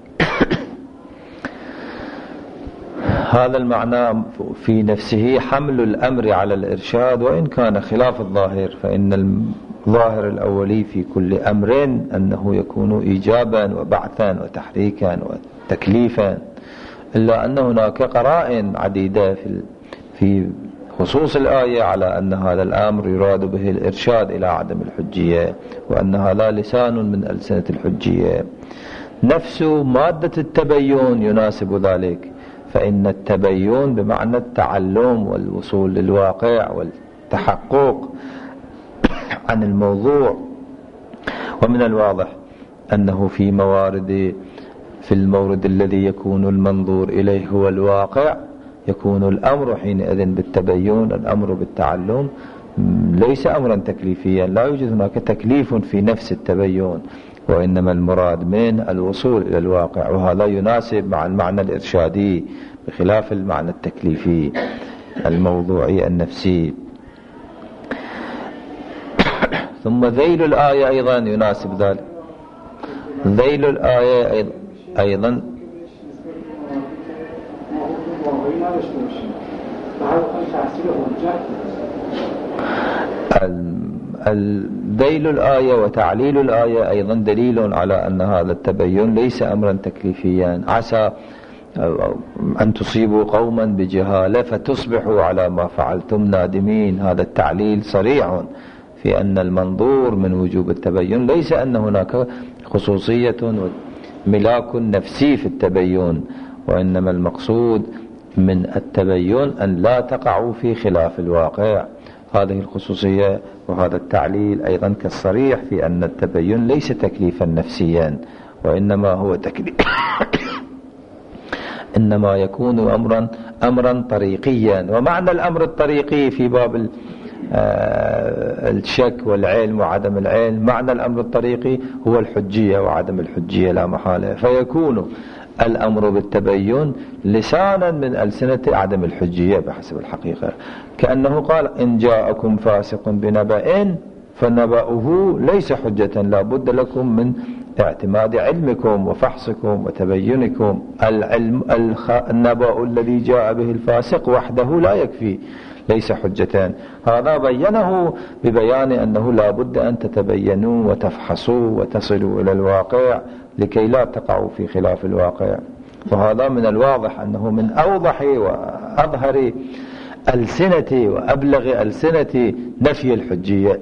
A: هذا المعنى في نفسه حمل الأمر على الإرشاد وإن كان خلاف الظاهر، فإن الظاهر الأولي في كل أمر أنه يكون إيجابا وبعثا وتحريكا وتكليفا، إلا أن هناك قرائن عديدة في خصوص الآية على أن هذا الأمر يراد به الإرشاد إلى عدم الحجية، وأن هذا لسان من ألسنة الحجية. نفس مادة التبين يناسب ذلك، فإن التبين بمعنى التعلم والوصول للواقع والتحقق عن الموضوع. ومن الواضح أنه في المورد الذي يكون المنظور إليه هو الواقع يكون الأمر حينئذ بالتبين، الأمر بالتعلم ليس أمرا تكليفيا، لا يوجد هناك تكليف في نفس التبين، وإنما المراد من الوصول إلى الواقع، وهذا يناسب مع المعنى الإرشادي بخلاف المعنى التكليفي الموضوعي النفسي. ثم ذيل الآية أيضا يناسب ذلك. ذيل الآية أيضا ذيل الآية وتعليل الآية أيضا دليل على أن هذا التبين ليس أمرا تكليفيا. عسى أن تصيبوا قوما بجهالة فتصبحوا على ما فعلتم نادمين. هذا التعليل صريح في أن المنظور من وجوب التبين ليس أن هناك خصوصية وملاك نفسي في التبين، وإنما المقصود من التبين أن لا تقعوا في خلاف الواقع. هذه الخصوصية وهذا التعليل أيضا كالصريح في أن التبين ليس تكليفا نفسيا، وإنما هو تكليف إنما يكون أمرا طريقيا. ومعنى الأمر الطريقي في باب الشك والعلم وعدم العلم، معنى الأمر الطريقي هو الحجية وعدم الحجية لا محالة، فيكون الأمر بالتبين لسانا من ألسنة عدم الحجية بحسب الحقيقة، كأنه قال إن جاءكم فاسق بنبأ فنبأه ليس حجة، لا بد لكم من اعتماد علمكم وفحصكم وتبينكم. النبأ الذي جاء به الفاسق وحده لا يكفي، ليس حجتان. هذا بينه ببيان أنه لا بد أن تتبينوا وتفحصوا وتصلوا إلى الواقع لكي لا تقعوا في خلاف الواقع. وهذا من الواضح أنه من أوضح وأظهر ألسنة وأبلغ ألسنة نفي الحجية.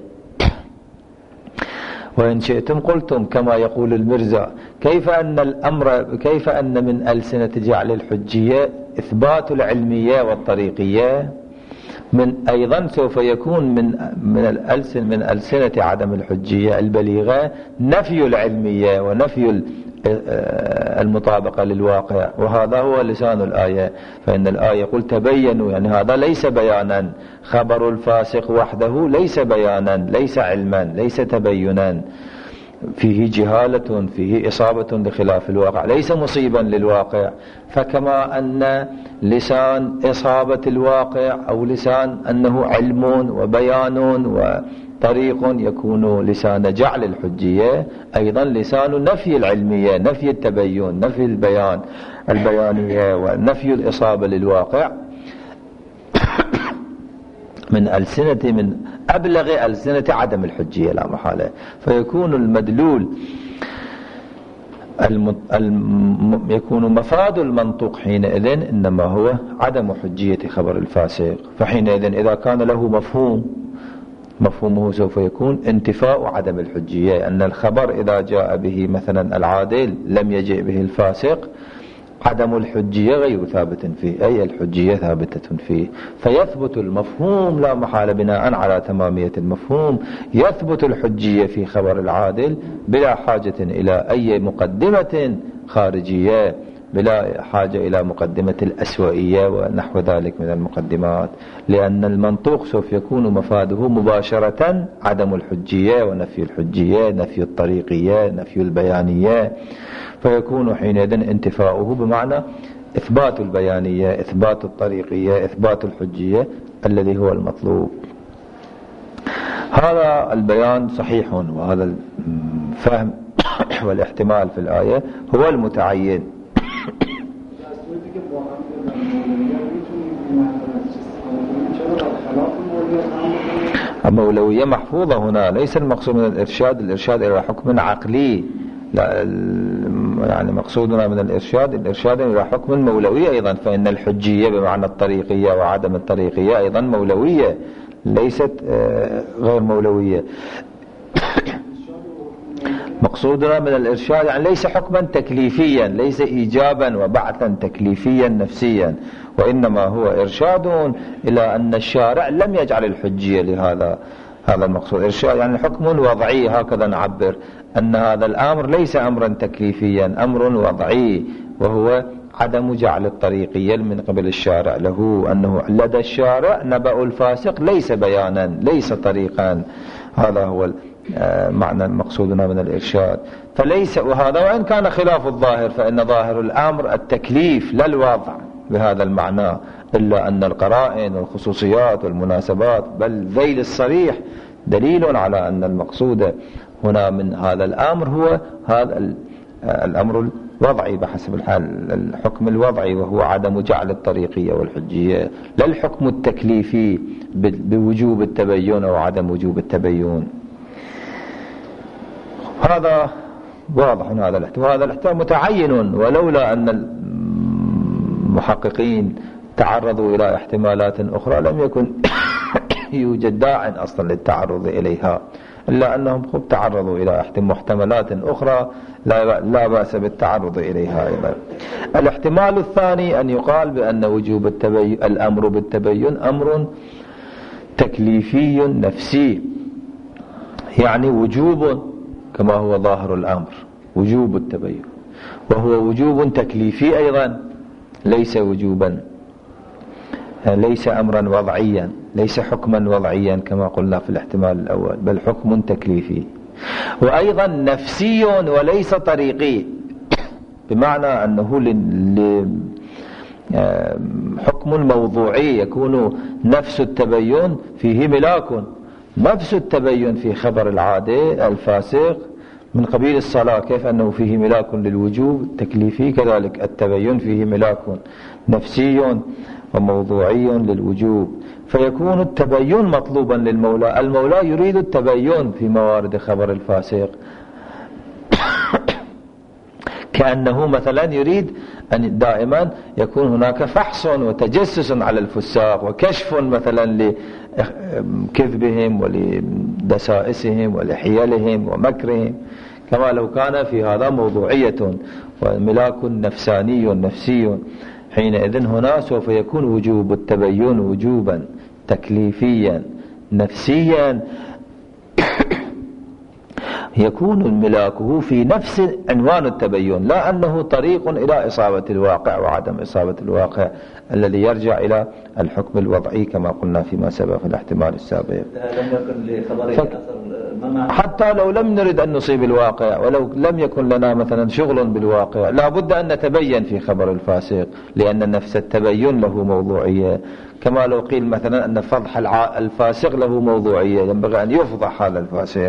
A: وإن شئتم قلتم كما يقول المرزا كيف أن من ألسنة جعل الحجية إثبات العلمية والطريقية، من أيضا سوف يكون من ألسنة عدم الحجية البليغة نفي العلمية ونفي المطابقة للواقع، وهذا هو لسان الآية. فإن الآية يقول تبينوا، يعني هذا ليس بيانا، خبر الفاسق وحده ليس بيانا، ليس علما، ليس تبينا، فيه جهالة، فيه إصابة لخلاف الواقع، ليس مصيبا للواقع. فكما أن لسان إصابة الواقع أو لسان أنه علم وبيان وطريق يكون لسان جعل الحجية، أيضا لسان نفي العلمية، نفي التبين، نفي البيانية ونفي الإصابة للواقع من أبلغ ألسنة عدم الحجية لا محالة. فيكون المدلول يكون مفاد المنطوق حينئذ إنما هو عدم حجية خبر الفاسق. فحينئذ إذا كان له مفهومه سوف يكون انتفاء عدم الحجية، أن الخبر إذا جاء به مثلا العادل لم يجئ به الفاسق عدم الحجية غير ثابت فيه، أي الحجية ثابتة فيه. فيثبت المفهوم لا محالة بناء على تمامية المفهوم، يثبت الحجية في خبر العادل بلا حاجة إلى أي مقدمة خارجية، بلا حاجة إلى مقدمة الأسوئية ونحو ذلك من المقدمات، لأن المنطوق سوف يكون مفاده مباشرة عدم الحجية ونفي الحجية، نفي الطريقية، نفي البيانية. فيكون حينئذ انتفاؤه بمعنى إثبات البيانية، إثبات الطريقية، إثبات الحجية الذي هو المطلوب. هذا البيان صحيح، وهذا الفهم والاحتمال في الآية هو المتعين. المولوية محفوظة هنا، ليس المقصود من الإرشاد إلى حكم عقلي، لا، يعني مقصودنا من الإرشاد إلى حكم المولوية أيضا. فإن الحجية بمعنى الطريقية وعدم الطريقية أيضا مولوية، ليست غير مولوية. مقصودنا من الإرشاد يعني ليس حكما تكليفيا، ليس إيجابا وبعثا تكليفيا نفسيا، وإنما هو إرشاد إلى أن الشارع لم يجعل الحجية لهذا المقصود. إرشاد يعني حكم وضعي، هكذا نعبر أن هذا الأمر ليس أمرا تكليفيا، أمر وضعي، وهو عدم جعل الطريقية من قبل الشارع له، أنه لدى الشارع نبأ الفاسق ليس بيانا، ليس طريقا. هذا هو معنى مقصودنا من الإرشاد. فليس، وهذا وإن كان خلاف الظاهر، فإن ظاهر الأمر التكليف لا الوضع بهذا المعنى، إلا أن القرائن والخصوصيات والمناسبات بل ذيل الصريح دليل على أن المقصود هنا من هذا الأمر هو هذا الأمر الوضعي بحسب الحال، الحكم الوضعي، وهو عدم جعل الطريقية والحجية، لا الحكم التكليفي بوجوب التبين أو عدم وجوب التبين. هذا واضح. هذا الاحتمال متعين، ولولا أن المحققين تعرضوا إلى احتمالات أخرى لم يكن يوجد داع أصلا للتعرض إليها، إلا أنهم تعرضوا إلى محتملات أخرى لا بأس بالتعرض إليها أيضا. الاحتمال الثاني أن يقال بأن وجوب الأمر بالتبين أمر تكليفي نفسي، يعني وجوب كما هو ظاهر الأمر وجوب التبين، وهو وجوب تكليفي أيضا، ليس وجوبا، ليس أمرا وضعيا، ليس حكما وضعيا كما قلنا في الاحتمال الأول، بل حكم تكليفي. وأيضا نفسي وليس طريقي، بمعنى أنه حكم موضوعي، يكون نفس التبين فيه ملاك، نفس التبين في خبر العادل الفاسق من قبيل الصلاة، كيف أنه فيه ملاك للوجوب التكليفي، كذلك التبين فيه ملاك نفسي وموضوعي للوجوب. فيكون التبين مطلوبا للمولى، المولى يريد التبين في موارد خبر الفاسق، كأنه مثلا يريد أن دائما يكون هناك فحص وتجسس على الفساق، وكشف مثلا لكذبهم ولدسائسهم ولحيلهم ومكرهم، كما لو كان في هذا موضوعية وملاك نفساني نفسي. حينئذ هنا سوف يكون وجوب التبين وجوبا تكليفيا نفسيا، يكون ملاكه في نفس عنوان التبين، لا أنه طريق إلى إصابة الواقع وعدم إصابة الواقع الذي يرجع إلى الحكم الوضعي كما قلنا فيما سبق في الاحتمال السابق. حتى لو لم نرد أن نصيب الواقع، ولو لم يكن لنا مثلا شغل بالواقع، لا بد أن نتبين في خبر الفاسق، لأن نفس التبين له موضوعية، كما لو قيل مثلا أن فضح الفاسق له موضوعية، ينبغي أن يفضح هذا الفاسق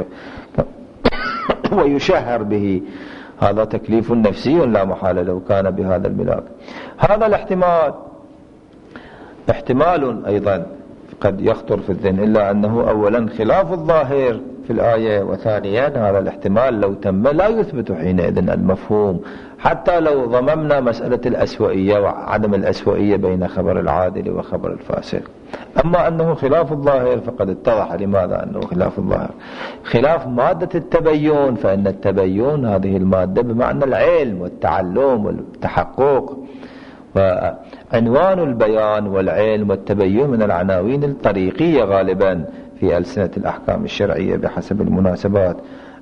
A: ويشهر به، هذا تكليف نفسي لا محالة لو كان بهذا الملاك. هذا الاحتمال احتمال أيضا قد يخطر في الذهن، إلا أنه أولا خلاف الظاهر في الآية، وثانيا هذا الاحتمال لو تم لا يثبت حينئذ المفهوم، حتى لو ضممنا مسألة الأسوئية وعدم الأسوئية بين خبر العادل وخبر الفاسق. أما أنه خلاف الظاهر فقد اتضح لماذا أنه خلاف الظاهر. خلاف مادة التبين، فإن التبين هذه المادة بمعنى العلم والتعلم والتحقق، وعنوان البيان والعلم والتبين من العناوين الطريقية غالبا في ألسنة الأحكام الشرعية بحسب المناسبات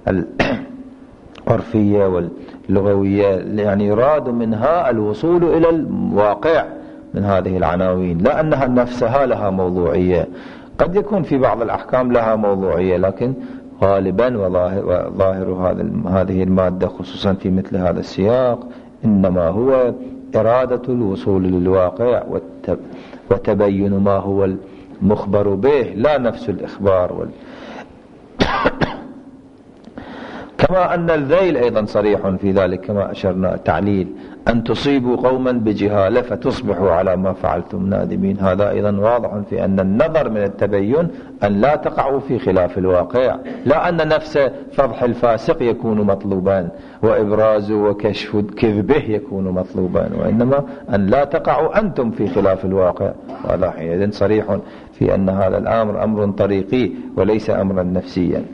A: العرفية واللغوية، يعني يراد منها الوصول إلى الواقع من هذه العناوين، لا أنها نفسها لها موضوعية. قد يكون في بعض الأحكام لها موضوعية، لكن غالبا وظاهر هذه المادة خصوصا في مثل هذا السياق إنما هو إرادة الوصول للواقع وتبين ما هو المخبر به، لا نفس الإخبار كما أن الذيل أيضا صريح في ذلك كما أشرنا. تعليل أن تصيبوا قوما بجهالة فتصبحوا على ما فعلتم نادمين، هذا أيضا واضح في أن النظر من التبين أن لا تقعوا في خلاف الواقع، لا أن نفس فضح الفاسق يكون مطلوبا وإبراز وكشف كذبه يكون مطلوبا، وإنما أن لا تقعوا أنتم في خلاف الواقع. وهذا حينئذ صريح في أن هذا الأمر أمر طريقي وليس أمرا نفسيا،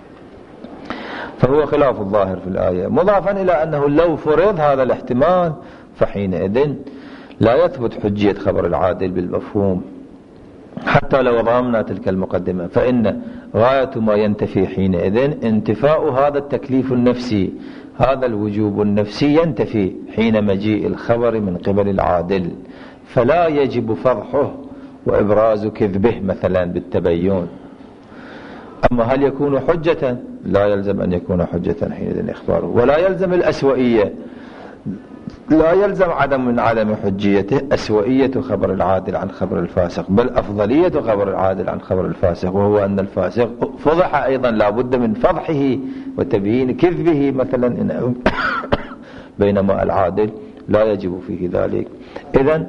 A: فهو خلاف الظاهر في الآية، مضافا إلى أنه لو فرض هذا الاحتمال فحينئذ لا يثبت حجية خبر العادل بالمفهوم حتى لو ضمنا تلك المقدمة، فإن غاية ما ينتفي حينئذ انتفاء هذا التكليف النفسي، هذا الوجوب النفسي ينتفي حين مجيء الخبر من قبل العادل، فلا يجب فضحه وإبراز كذبه مثلا بالتبين. أما هل يكون حجة؟ لا يلزم أن يكون حجة حينئذ إخباره، ولا يلزم الأسوئية، لا يلزم من عدم حجيته أسوئية خبر العادل عن خبر الفاسق، بل أفضلية خبر العادل عن خبر الفاسق، وهو أن الفاسق فضح أيضا لا بد من فضحه وتبيين كذبه مثلا بينما العادل لا يجب فيه ذلك. إذن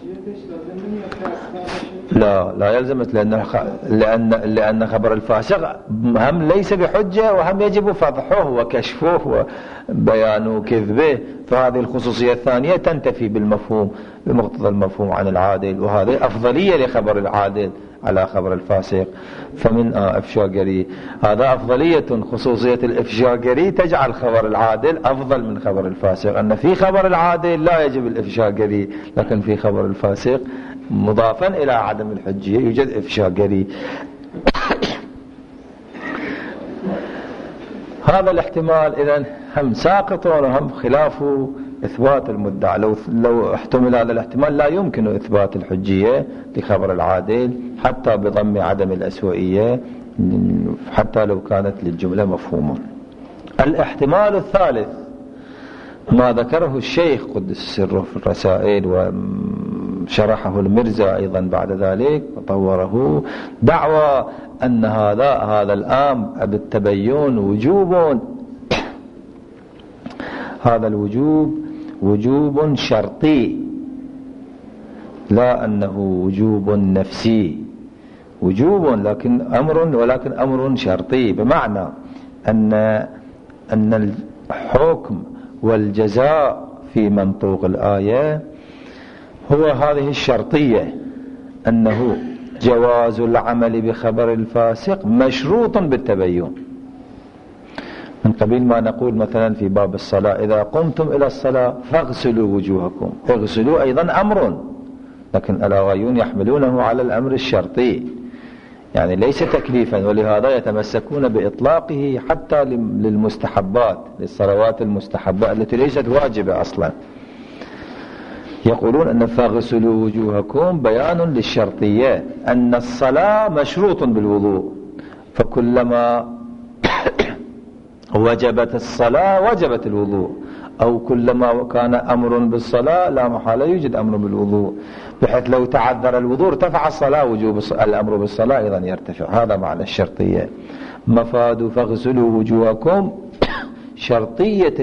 A: لا يلزم، لأن خبر الفاسق هم ليس بحجة وهم يجب فضحه وكشفه وبيان كذبه، فهذه الخصوصية الثانية تنتفي بالمفهوم بمقتضى المفهوم عن العادل، وهذه أفضلية لخبر العادل على خبر الفاسق. فمن إفشاقري هذا أفضلية، خصوصية الإفشاقري تجعل خبر العادل أفضل من خبر الفاسق، أن في خبر العادل لا يجب الإفشاقري، لكن في خبر الفاسق مضافا إلى عدم الحجية يوجد إفشاقري. هذا الاحتمال إذن هم ساقط وهم خلاف إثبات المدعى. لو احتمل هذا الاحتمال لا يمكن إثبات الحجية لخبر العادل حتى بضم عدم الأسوئية، حتى لو كانت للجملة مفهومة. الاحتمال الثالث ما ذكره الشيخ قدس سره في الرسائل وشرحه المرزا أيضا بعد ذلك وطوره، دعوى أن هذا الأمر بالتبين وجوب، هذا الوجوب وجوب شرطي، لا أنه وجوب نفسي، وجوب ولكن أمر شرطي، بمعنى أن الحكم والجزاء في منطوق الآية هو هذه الشرطية، أنه جواز العمل بخبر الفاسق مشروط بالتبين، من قبيل ما نقول مثلا في باب الصلاة إذا قمتم إلى الصلاة فاغسلوا وجوهكم، اغسلوا أيضا أمر، لكن الآغايون يحملونه على الأمر الشرطي، يعني ليس تكليفا، ولهذا يتمسكون بإطلاقه حتى للمستحبات، للصلوات المستحبة التي ليست واجبة أصلا، يقولون أن فاغسلوا وجوهكم بيان للشرطية، أن الصلاة مشروط بالوضوء، فكلما وجبت الصلاة وجبت الوضوء، أو كلما كان أمر بالصلاة لا محالة يوجد أمر بالوضوء، بحيث لو تعذر الوضوء ارتفع الصلاة، وجوب الأمر بالصلاة أيضا يرتفع. هذا معنى الشرطية. مفاد فاغسلوا وجوهكم شرطية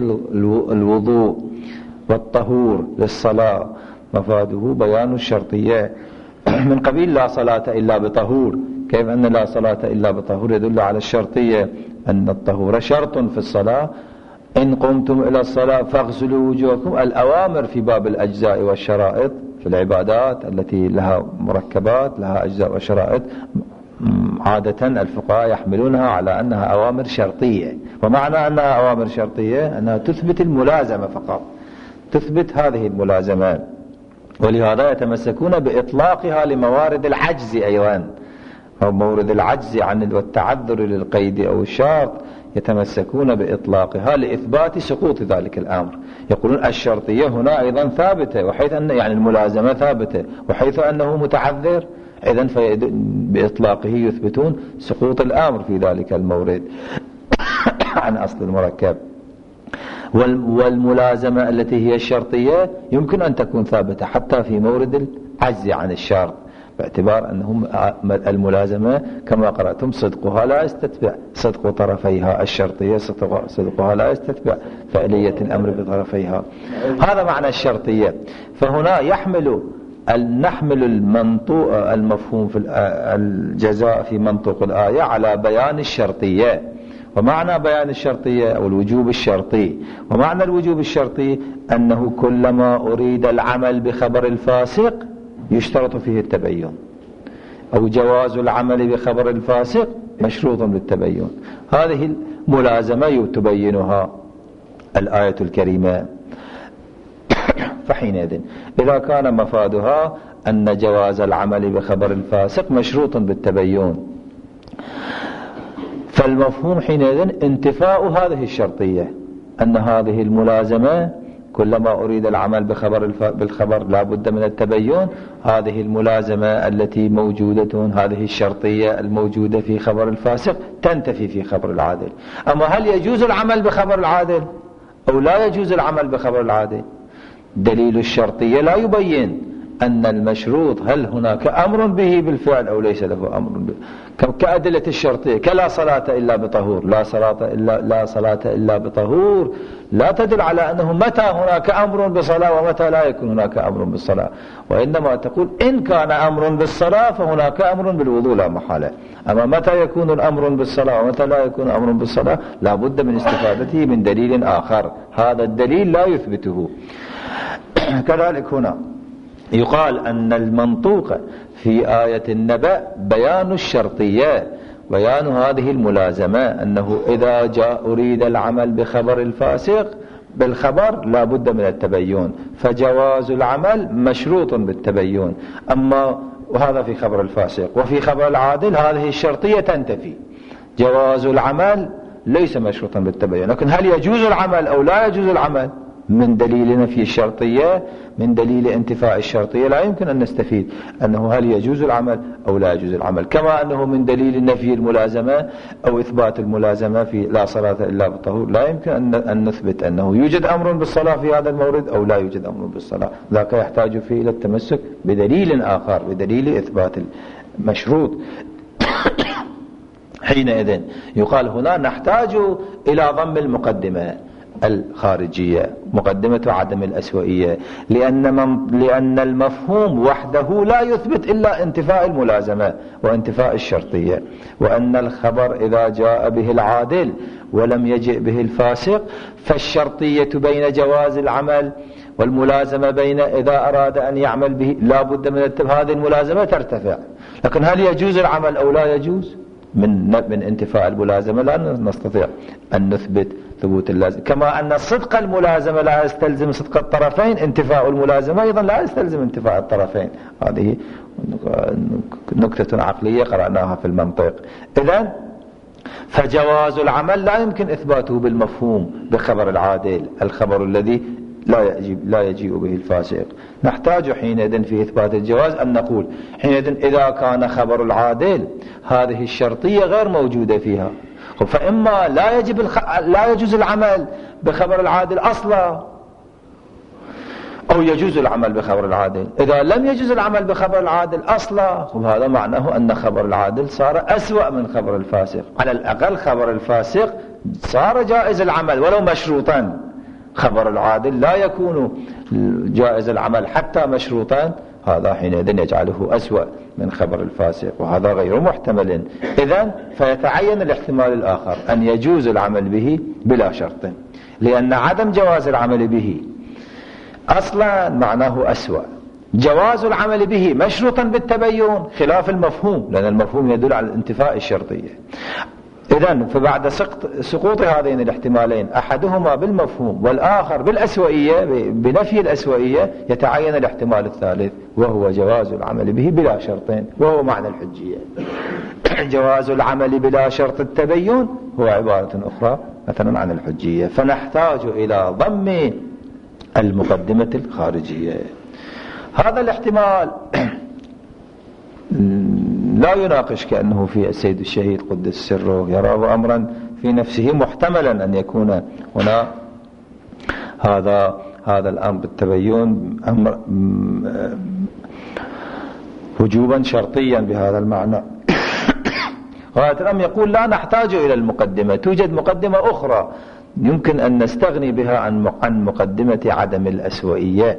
A: الوضوء والطهور للصلاة، مفاده بيان الشرطية من قبيل لا صلاة إلا بطهور. كيف أن لا صلاة إلا بطهور يدل على الشرطية، أن الطهور شرط في الصلاة. إن قمتم إلى الصلاة فاغسلوا وجوهكم. الأوامر في باب الأجزاء والشرائط في العبادات التي لها مركبات لها أجزاء وشرائط عادة الفقهاء يحملونها على أنها أوامر شرطية. ومعنى أنها أوامر شرطية أنها تثبت الملازمة فقط، تثبت هذه الملازمة، ولهذا يتمسكون بإطلاقها لموارد العجز أيضا، أو مورد العجز عن والتعذر للقيد أو الشرط يتمسكون بإطلاقها لإثبات سقوط ذلك الأمر. يقولون الشرطية هنا أيضا ثابتة، وحيث أن يعني الملازمة ثابتة وحيث أنه متعذر إذن بإطلاقه يثبتون سقوط الأمر في ذلك المورد عن أصل المركب. والملازمة التي هي الشرطية يمكن أن تكون ثابتة حتى في مورد العجز عن الشرط، باعتبار أنهم الملازمة كما قرأتم صدقها لا يستتبع صدق طرفيها، الشرطية صدقها لا يستتبع فعلية الأمر بطرفيها. هذا معنى الشرطية. فهنا نحمل المفهوم في الجزاء في منطوق الآية على بيان الشرطية. ومعنى بيان الشرطية أو الوجوب الشرطي، ومعنى الوجوب الشرطي أنه كلما أريد العمل بخبر الفاسق يشترط فيه التبين، أو جواز العمل بخبر الفاسق مشروط بالتبين. هذه الملازمة تبينها الآية الكريمة. فحينئذ إذا كان مفادها أن جواز العمل بخبر الفاسق مشروط بالتبين، فالمفهوم حينئذ انتفاء هذه الشرطية، أن هذه الملازمة كلما أريد العمل بالخبر لا بد من التبين. هذه الملازمة التي موجودة، هذه الشرطية الموجودة في خبر الفاسق تنتفي في خبر العادل. أما هل يجوز العمل بخبر العادل أو لا يجوز العمل بخبر العادل؟ دليل الشرطية لا يبين أن المشروط هل هناك أمر به بالفعل أو ليس له أمر به، كأدلة الشرطية كلا صلاة إلا بطهور. لا صلاة إلا بطهور لا تدل على أنه متى هناك أمر بالصلاة ومتى لا يكون هناك أمر بالصلاة، وإنما تقول إن كان أمر بالصلاة فهناك أمر بالوضوء لا محالة. أما متى يكون الأمر بالصلاة ومتى لا يكون أمر بالصلاة لا بد من استفادته من دليل آخر، هذا الدليل لا يثبته. كذلك هنا يقال أن المنطوق في آية النبأ بيان الشرطية، بيان هذه الملازمة، أنه إذا جاء أريد العمل بخبر الفاسق بالخبر لا بد من التبين، فجواز العمل مشروط بالتبين. أما وهذا في خبر الفاسق، وفي خبر العادل هذه الشرطية تنتفي، جواز العمل ليس مشروطا بالتبين. لكن هل يجوز العمل أو لا يجوز العمل؟ من دليلنا في الشرطية، من دليل انتفاء الشرطية لا يمكن أن نستفيد أنه هل يجوز العمل أو لا يجوز العمل، كما أنه من دليل نفي الملازمة أو إثبات الملازمة في لا صلاة إلا بالطهور لا يمكن أن نثبت أنه يوجد أمر بالصلاة في هذا المورد أو لا يوجد أمر بالصلاة. ذاك يحتاج فيه إلى التمسك بدليل آخر، بدليل إثبات المشروط. حينئذ يقال هنا نحتاج إلى ضم المقدمة الخارجية، مقدمة عدم الأسوئية، لأن المفهوم وحده لا يثبت إلا انتفاء الملازمة وانتفاء الشرطية، وأن الخبر إذا جاء به العادل ولم يجئ به الفاسق فالشرطية بين جواز العمل والملازمة بين إذا أراد أن يعمل به لا بد من هذه الملازمة ترتفع. لكن هل يجوز العمل أو لا يجوز؟ من انتفاء الملازمة لا نستطيع أن نثبت ثبوت اللازم، كما أن صدق الملازمة لا يستلزم صدق الطرفين، انتفاء الملازمة أيضا لا يستلزم انتفاء الطرفين. هذه نكتة عقلية قرأناها في المنطق. إذن فجواز العمل لا يمكن إثباته بالمفهوم بخبر العادل، الخبر الذي لا يجيء به الفاسق. نحتاج حينئذ في إثبات الجواز أن نقول حينئذ إذا كان خبر العادل هذه الشرطية غير موجودة فيها، فإما لا يجوز العمل بخبر العادل أصلا، أو يجوز العمل بخبر العادل. إذا لم يجوز العمل بخبر العادل أصلا هذا معناه أن خبر العادل صار أسوأ من خبر الفاسق. على الأقل خبر الفاسق صار جائز العمل ولو مشروطا، خبر العادل لا يكون جائز العمل حتى مشروطا هذا حينئذ يجعله أسوأ من خبر الفاسق، وهذا غير محتمل. إذن فيتعين الاحتمال الآخر أن يجوز العمل به بلا شرط، لأن عدم جواز العمل به أصلا معناه أسوأ. جواز العمل به مشروطا بالتبين خلاف المفهوم، لأن المفهوم يدل على الانتفاء الشرطية. إذن فبعد سقوط هذين الاحتمالين أحدهما بالمفهوم والآخر بالأسوئية بنفي الأسوئية، يتعين الاحتمال الثالث وهو جواز العمل به بلا شرطين، وهو معنى الحجية. جواز العمل بلا شرط التبين هو عبارة أخرى مثلا عن الحجية، فنحتاج إلى ضم المقدمة الخارجية. هذا الاحتمال لا يناقش كأنه في السيد الشهيد قدس سره، يراه أمرا في نفسه محتملا أن يكون هنا هذا الأمر بالتبين أمر وجوبا شرطيا بهذا المعنى. غاية الأمر يقول لا نحتاج إلى المقدمة، توجد مقدمة أخرى يمكن أن نستغني بها عن مقدمة عدم الأسوئية،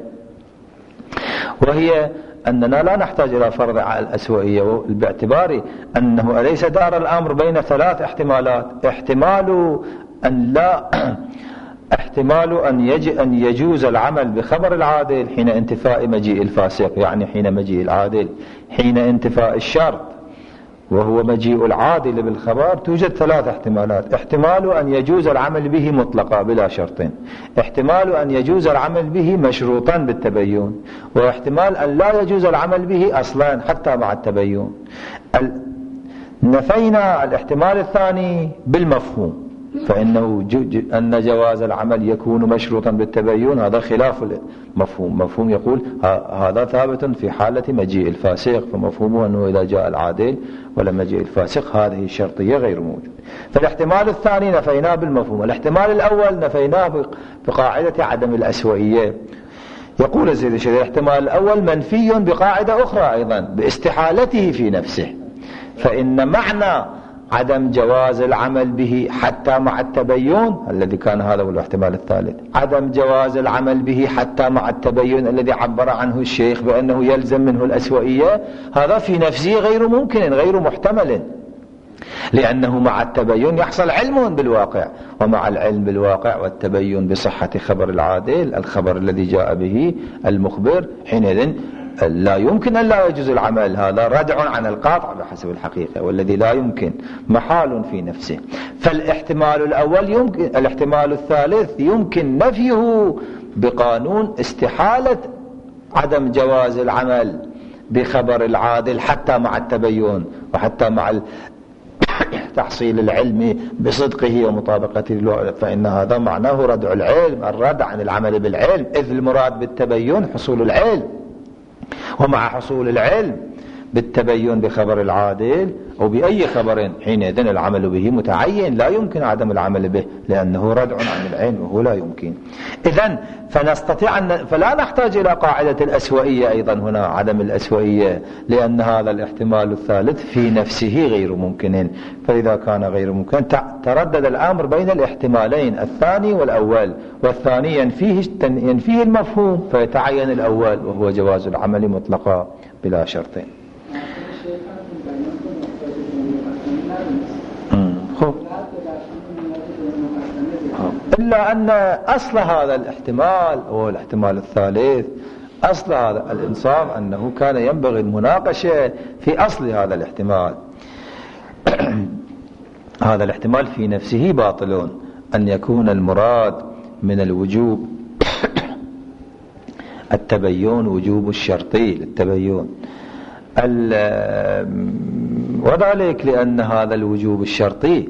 A: وهي أننا لا نحتاج إلى فرض على الأسوئية، باعتبار أنه أليس دار الأمر بين ثلاث احتمالات: احتمال أن يجوز العمل بخبر العادل حين انتفاء مجيء الفاسق، يعني حين مجيء العادل، حين انتفاء الشرط وهو مجيء العادل بالخبر. توجد ثلاث احتمالات: احتمال أن يجوز العمل به مطلقا بلا شرط، احتمال أن يجوز العمل به مشروطا بالتبين، واحتمال أن لا يجوز العمل به أصلا حتى مع التبين. نفينا الاحتمال الثاني بالمفهوم، فإنه أن جواز العمل يكون مشروطا بالتبين، هذا خلاف المفهوم. مفهوم يقول هذا ثابت في حالة مجيء الفاسق، فمفهومه أنه إذا جاء العادل ولم يجيء الفاسق هذه الشرطية غير موجود. فالاحتمال الثاني نفيناه بالمفهوم، الاحتمال الأول نفيناه بقاعدة عدم الأسوئية. يقول السيد الشهيد الاحتمال الأول منفي بقاعدة أخرى أيضا باستحالته في نفسه، فإن معنى عدم جواز العمل به حتى مع التبين الذي كان هذا هو الاحتمال الثالث، عدم جواز العمل به حتى مع التبين الذي عبر عنه الشيخ بأنه يلزم منه الأسوئية، هذا في نفسه غير ممكن غير محتمل، لأنه مع التبين يحصل علم بالواقع، ومع العلم بالواقع والتبين بصحة خبر العادل الخبر الذي جاء به المخبر، حينئذ لا يمكن أن لا يجوز العمل. هذا ردع عن القاطع بحسب الحقيقة، والذي لا يمكن محال في نفسه. فالاحتمال الأول يمكن، الاحتمال الثالث يمكن نفيه بقانون استحالة عدم جواز العمل بخبر العادل حتى مع التبين وحتى مع تحصيل العلم بصدقه ومطابقته، فإن هذا معناه ردع العلم، الرد عن العمل بالعلم، إذ المراد بالتبين حصول العلم، ومع حصول العلم بالتبين بخبر العادل أو بأي خبر حينئذ العمل به متعين، لا يمكن عدم العمل به لأنه ردع عن العلم وهو لا يمكن. إذن فلا نحتاج إلى قاعدة الأسوئية أيضا هنا، عدم الأسوئية، لأن هذا الاحتمال الثالث في نفسه غير ممكن. فإذا كان غير ممكن تردد الأمر بين الاحتمالين الثاني والأول، والثاني ينفيه المفهوم فيتعين الأول وهو جواز العمل مطلقا بلا شرطين. إلا أن أصل هذا الاحتمال هو الاحتمال الثالث، أصل هذا الإنصاف أنه كان ينبغي المناقشة في أصل هذا الاحتمال. هذا الاحتمال في نفسه باطل، أن يكون المراد من الوجوب التبين وجوب الشرطي للتبين، وذلك لأن هذا الوجوب الشرطي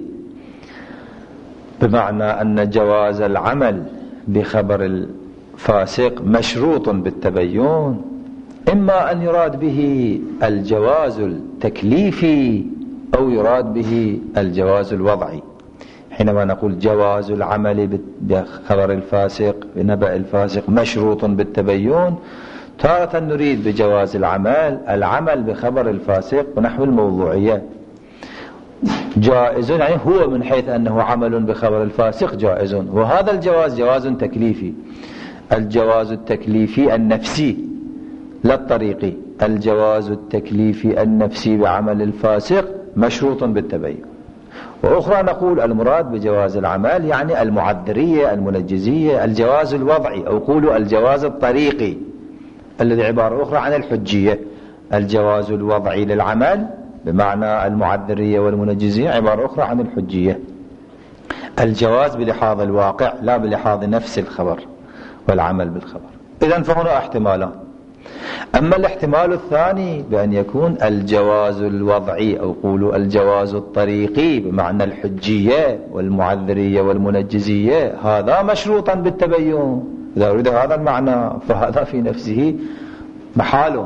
A: بمعنى أن جواز العمل بخبر الفاسق مشروط بالتبين، إما أن يراد به الجواز التكليفي أو يراد به الجواز الوضعي. حينما نقول جواز العمل بخبر الفاسق بنبأ الفاسق مشروط بالتبين، تارة نريد بجواز العمل بخبر الفاسق ونحو الموضوعية جائز، يعني هو من حيث أنه عمل بخبر الفاسق جائز، وهذا الجواز جواز تكليفي. الجواز التكليفي النفسي لا الطريقي. الجواز التكليفي النفسي بعمل الفاسق مشروط بالتبين. وأخرى نقول المراد بجواز العمل يعني المعذرية المنجزية، الجواز الوضعي، أو قولوا الجواز الطريقي الذي عبارة أخرى عن الحجية. الجواز الوضعي للعمل بمعنى المعذرية والمنجزية عبارة أخرى عن الحجية. الجواز بلحاظ الواقع لا بلحاظ نفس الخبر والعمل بالخبر. إذن فهنا احتمالان. أما الاحتمال الثاني بأن يكون الجواز الوضعي أو قولوا الجواز الطريقي بمعنى الحجية والمعذرية والمنجزية هذا مشروطا بالتبين. إذا أريد هذا المعنى فهذا في نفسه محال،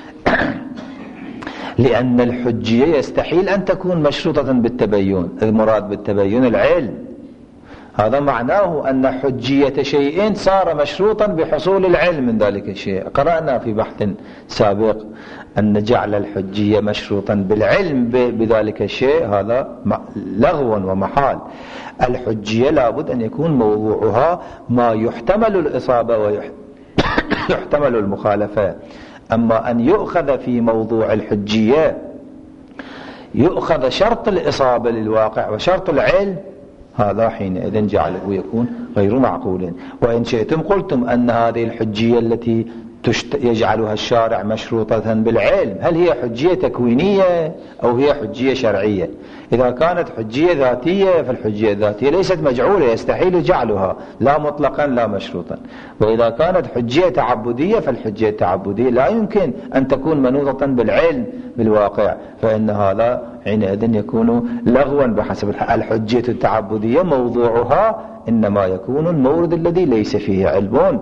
A: لأن الحجية يستحيل أن تكون مشروطة بالتبين. المراد بالتبين العلم. هذا معناه أن حجية شيء صار مشروطا بحصول العلم من ذلك الشيء. قرأنا في بحث سابق أن جعل الحجية مشروطا بالعلم بذلك الشيء هذا لغو ومحال. الحجية لابد أن يكون موضوعها ما يحتمل الإصابة ويحتمل المخالفة. أما أن يؤخذ في موضوع الحجية يؤخذ شرط الإصابة للواقع وشرط العلم، هذا حينئذ جعله يكون غير معقول. وإن شئتم قلتم أن هذه الحجية التي يجعلها الشارع مشروطة بالعلم هل هي حجية تكوينية أو هي حجية شرعية؟ إذا كانت حجية ذاتية فالحجية الذاتية ليست مجعولة، يستحيل جعلها لا مطلقا لا مشروطا. وإذا كانت حجية تعبدية فالحجية التعبدية لا يمكن أن تكون منوطة بالعلم بالواقع، فإن هذا حينئذ يكون لغوا بحسب الحجية التعبدية موضوعها إنما يكون المورد الذي ليس فيه علم.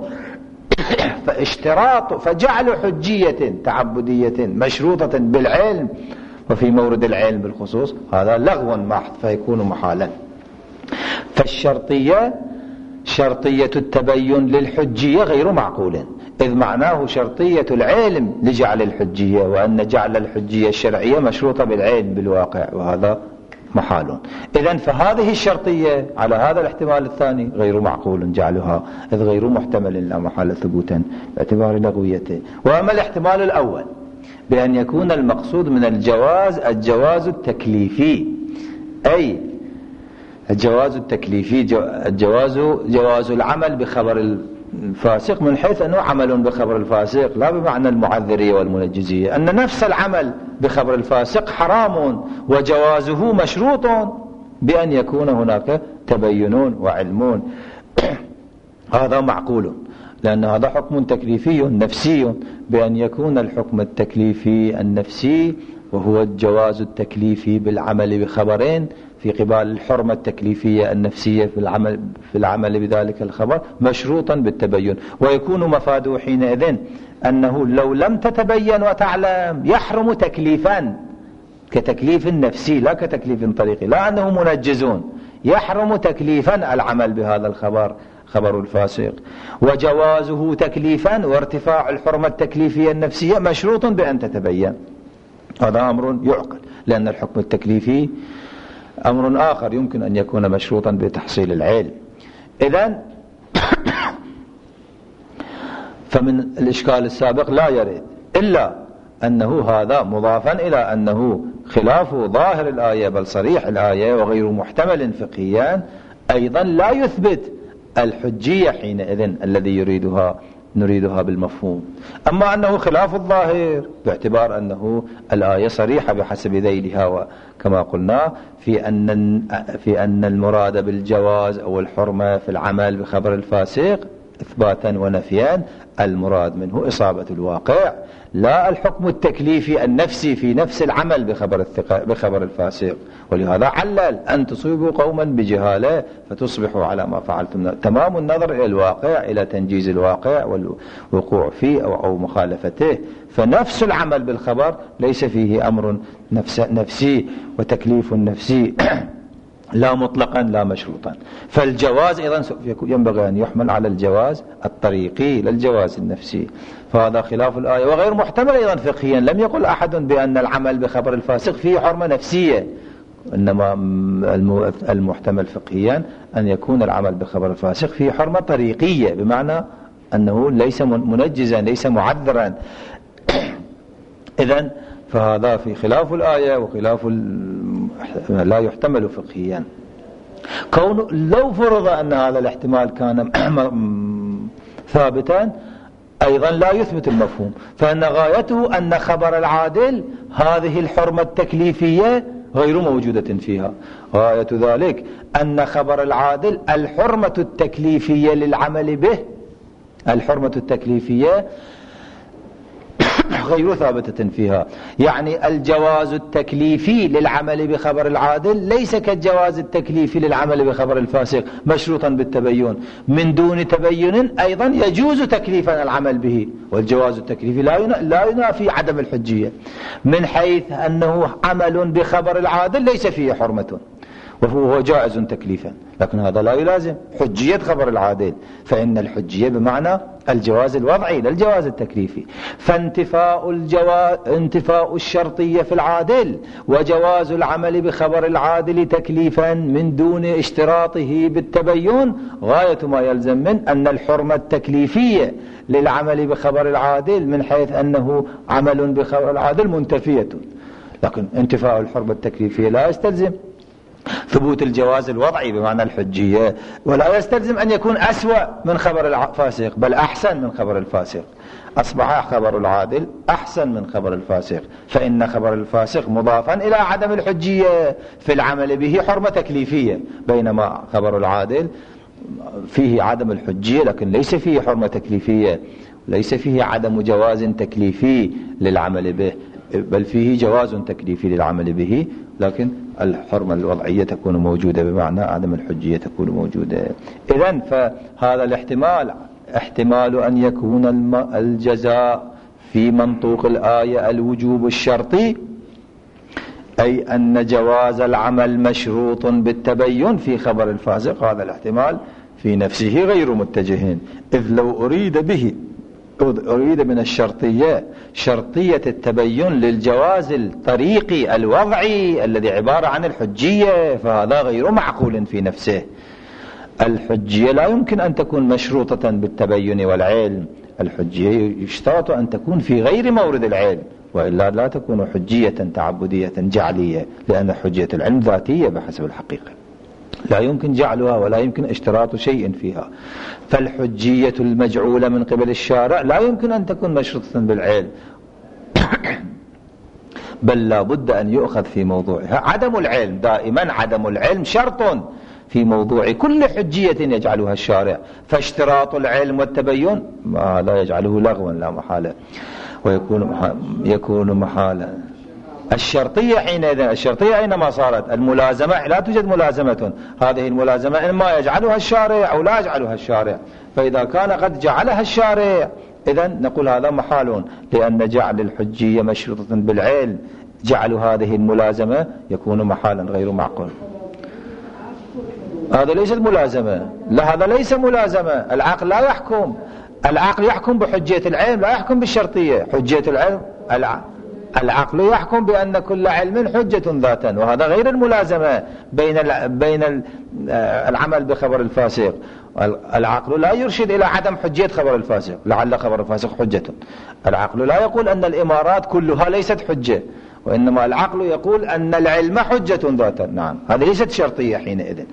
A: فجعل حجية تعبدية مشروطة بالعلم وفي مورد العلم بالخصوص هذا لغو محض فيكون محالا. فالشرطية شرطية التبين للحجية غير معقول، إذ معناه شرطية العلم لجعل الحجية، وأن جعل الحجية الشرعية مشروطة بالعلم بالواقع وهذا محال. إذن فهذه الشرطية على هذا الاحتمال الثاني غير معقول جعلها، إذ غير محتمل لا محال ثبوتا باعتبار لغويته. وأما الاحتمال الأول بأن يكون المقصود من الجواز التكليفي، أي الجواز التكليفي جواز العمل بخبر الفاسق من حيث أنه عمل بخبر الفاسق لا بمعنى المعذرية والمنجزية، أن نفس العمل بخبر الفاسق حرام وجوازه مشروط بأن يكون هناك تبين وعلم. هذا معقول لأن هذا حكم تكليفي نفسي، بأن يكون الحكم التكليفي النفسي وهو الجواز التكليفي بالعمل بخبرين في قبال الحرمة التكليفية النفسية في العمل بذلك الخبر مشروطا بالتبين. ويكون مفاده حينئذ أنه لو لم تتبين وتعلم يحرم تكليفا كتكليف نفسي لا كتكليف طريقي، لا أنه منجزون، يحرم تكليفا العمل بهذا الخبر خبر الفاسق، وجوازه تكليفا وارتفاع الحرمة التكليفية النفسية مشروط بأن تتبين. هذا أمر يعقل، لأن الحكم التكليفي أمر آخر يمكن أن يكون مشروطا بتحصيل العلم. إذن فمن الإشكال السابق لا يرد إلا أنه هذا مضافا إلى أنه خلاف ظاهر الآية بل صريح الآية وغير محتمل فقهيا أيضا لا يثبت الحجية حينئذ الذي نريدها بالمفهوم. أما أنه خلاف الظاهر باعتبار أنه الآية صريحة بحسب ذيلها، وكما قلنا في أن المراد بالجواز أو الحرمة في العمل بخبر الفاسق إثباتا ونفيا المراد منه إصابة الواقع لا الحكم التكليفي النفسي في نفس العمل بخبر الفاسق. ولهذا علل أن تصيبوا قوما بجهالة فتصبحوا على ما فعلتم. تمام النظر إلى الواقع، إلى تنجيز الواقع والوقوع فيه أو مخالفته. فنفس العمل بالخبر ليس فيه أمر نفسي وتكليف نفسي لا مطلقا لا مشروطا. فالجواز أيضا ينبغي أن يحمل على الجواز الطريقي للجواز النفسي، فهذا خلاف الآية وغير محتمل أيضا فقهيا. لم يقل أحد بأن العمل بخبر الفاسق فيه حرمة نفسية، إنما المحتمل فقهيا أن يكون العمل بخبر الفاسق فيه حرمة طريقية، بمعنى أنه ليس منجزا ليس معذرا. إذن فهذا في خلاف الآية وخلاف لا يحتمل فقهيا. لو فرض أن هذا الاحتمال كان ثابتا أيضا لا يثبت المفهوم، فإن غايته أن خبر العادل هذه الحرمة التكليفية غير موجودة فيها. غاية ذلك أن خبر العادل الحرمة التكليفية للعمل به، الحرمة التكليفية غير ثابتة فيها. يعني الجواز التكليفي للعمل بخبر العادل ليس كالجواز التكليفي للعمل بخبر الفاسق مشروطا بالتبين. من دون تبين أيضا يجوز تكليفا العمل به، والجواز التكليفي لا ينافي عدم الحجية، من حيث أنه عمل بخبر العادل ليس فيه حرمة وهو جائز تكليفا، لكن هذا لا يلازم حجية خبر العادل، فإن الحجية بمعنى الجواز الوضعي لا الجواز التكليفي. انتفاء الشرطية في العادل وجواز العمل بخبر العادل تكليفا من دون اشتراطه بالتبين غاية ما يلزم من أن الحرمة التكليفية للعمل بخبر العادل من حيث أنه عمل بخبر العادل منتفية، لكن انتفاء الحرمة التكليفية لا يستلزم ثبوت الجواز الوضعي بمعنى الحجية، ولا يستلزم أن يكون أسوأ من خبر الفاسق بل أحسن من خبر الفاسق. أصبح خبر العادل أحسن من خبر الفاسق، فإن خبر الفاسق مضافا إلى عدم الحجية في العمل به حرمة تكليفية، بينما خبر العادل فيه عدم الحجية لكن ليس فيه حرمة تكليفية، ليس فيه عدم جواز تكليفي للعمل به، بل فيه جواز تكليفي للعمل به، لكن الحرمة الوضعية تكون موجودة بمعنى عدم الحجية تكون موجودة. إذن فهذا الاحتمال احتمال أن يكون الجزاء في منطوق الآية الوجوب الشرطي، أي أن جواز العمل مشروط بالتبين في خبر الفاسق، هذا الاحتمال في نفسه غير متجه، إذ لو أريد من الشرطية شرطية التبين للجواز الطريقي الوضعي الذي عبارة عن الحجية، فهذا غير معقول في نفسه. الحجية لا يمكن أن تكون مشروطة بالتبين والعلم، الحجية يشترط أن تكون في غير مورد العلم، وإلا لا تكون حجية تعبدية جعلية، لأن حجية العلم ذاتية بحسب الحقيقة، لا يمكن جعلها ولا يمكن اشتراط شيء فيها. فالحجية المجعولة من قبل الشارع لا يمكن أن تكون مشروطة بالعلم بل لا بد أن يؤخذ في موضوعها عدم العلم. دائما عدم العلم شرط في موضوع كل حجية يجعلها الشارع، فاشتراط العلم والتبين ما لا يجعله لغوا لا محالة، ويكون محالا. الشرطية حينئذ الشرطية أينما صارت الملازمة لا توجد ملازمة، هذه الملازمة إما يجعلها الشارع أو لا يجعلها الشارع، فإذا كان قد جعلها الشارع إذن نقول هذا محال، لأن جعل الحجية مشروطة بالعلم جعل هذه الملازمة يكون محالا غير معقول. هذا ليس ملازمة، لا هذا ليس ملازمة، العقل لا يحكم، العقل يحكم بحجية العلم لا يحكم بالشرطية. حجية العلم العقل يحكم بأن كل علم حجة ذاتا، وهذا غير الملازمة بين العمل بخبر الفاسق. العقل لا يرشد إلى عدم حجية خبر الفاسق، لعل خبر الفاسق حجة. العقل لا يقول أن الإمارات كلها ليست حجة، وإنما العقل يقول أن العلم حجة ذاتا. نعم، هذه ليست شرطية حينئذ.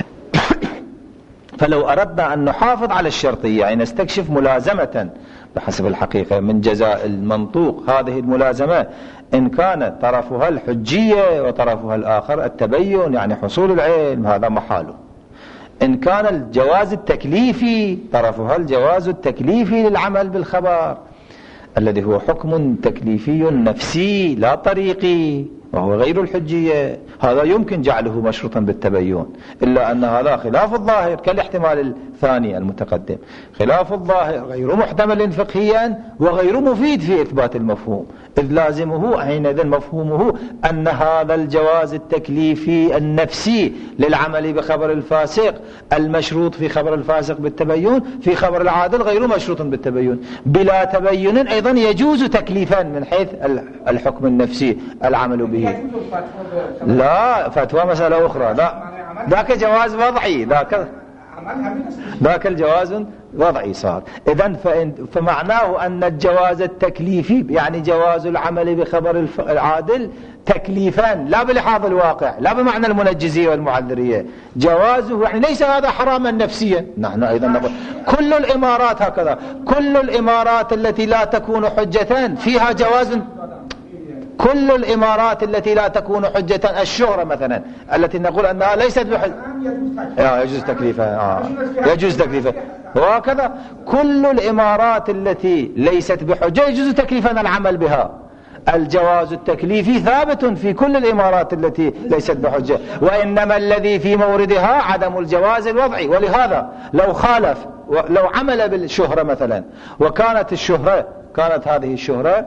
A: فلو أردنا أن نحافظ على الشرطية أي نستكشف ملازمة بحسب الحقيقة من جزاء المنطوق هذه الملازمة، إن كان طرفها الحجية وطرفها الآخر التبين يعني حصول العلم، هذا محاله. إن كان الجواز التكليفي طرفها الجواز التكليفي للعمل بالخبر الذي هو حكم تكليفي نفسي لا طريقي وهو غير الحجية، هذا يمكن جعله مشروطا بالتبين، إلا أن هذا خلاف الظاهر كالاحتمال الثاني المتقدم. خلاف الظاهر غير محتمل فقهيا وغير مفيد في إثبات المفهوم، إذ لازمه حينئذ مفهومه أن هذا الجواز التكليفي النفسي للعمل بخبر الفاسق المشروط في خبر الفاسق بالتبين في خبر العادل غير مشروط بالتبين. بلا تبين أيضا يجوز تكليفا من حيث الحكم النفسي العمل به. لا، فتوى مسألة أخرى، ذاك جواز وضعي، ذاك الجواز وضعي صار. إذن فمعناه أن الجواز التكليفي يعني جواز العمل بخبر العادل تكليفان لا بلحاظ الواقع، لا بمعنى المنجزية والمعذرية. جوازه يعني ليس هذا حراما نفسيا. نحن أيضا نقول كل الإمارات هكذا، كل الإمارات التي لا تكون حجة فيها جواز. كل الإمارات التي لا تكون حجة، الشهرة مثلا التي نقول أنها ليست بحجة يجوز تكليفها، يجوز تكليفها. وهكذا كل الإمارات التي ليست بحجة يجوز تكليفا العمل بها. الجواز التكليفي ثابت في كل الإمارات التي ليست بحجة، وإنما الذي في موردها عدم الجواز الوضعي. ولهذا لو خالف، لو عمل بالشهرة مثلا وكانت الشهرة، كانت هذه الشهرة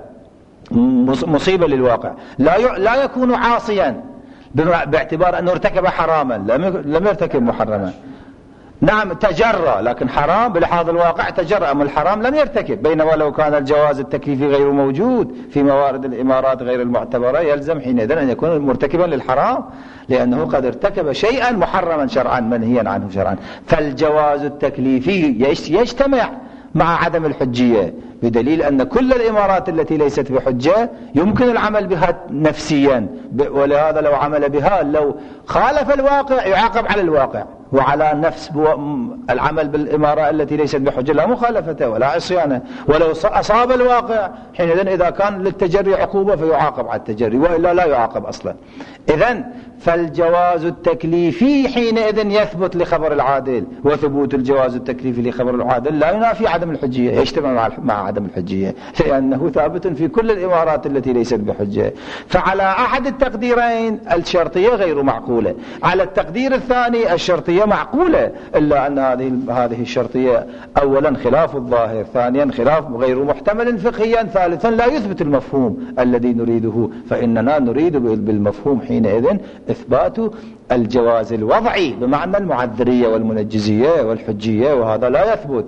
A: مصيبة للواقع، لا يكون عاصيا باعتبار أنه ارتكب حراما، لم يرتكب محرما. نعم تجرى، لكن حرام بلحاظ الواقع تجرى، أما الحرام لم يرتكب. بينما لو كان الجواز التكليفي غير موجود في موارد الإمارات غير المعتبرة، يلزم حينئذ أن يكون مرتكبا للحرام، لأنه قد ارتكب شيئا محرما شرعا منهيا عنه شرعا. فالجواز التكليفي يجتمع مع عدم الحجية، بدليل أن كل الإمارات التي ليست بحجة يمكن العمل بها نفسيا. ولهذا لو عمل بها، لو خالف الواقع يعاقب على الواقع، وعلى نفس العمل بالإمارة التي ليست بحجة لا مخالفة ولا عصيانة. ولو أصاب الواقع حينئذ إذا كان للتجري عقوبة فيعاقب على التجري، وإلا لا يعاقب أصلا. إذن فالجواز التكليفي حينئذ يثبت لخبر العادل، وثبوت الجواز التكليفي لخبر العادل لا ينافي عدم الحجية، يجتمع مع عدم الحجية، لأنه ثابت في كل الإمارات التي ليست بحجة. فعلى أحد التقديرين الشرطية غير معقولة، على التقدير الثاني الشرطية معقولة، إلا أن هذه الشرطية أولا خلاف الظاهر، ثانيا خلاف غير محتمل فقهيا، ثالثا لا يثبت المفهوم الذي نريده. فإننا نريد بالمفهوم حينئذ إثبات الجواز الوضعي بمعنى المعذرية والمنجزية والحجية، وهذا لا يثبت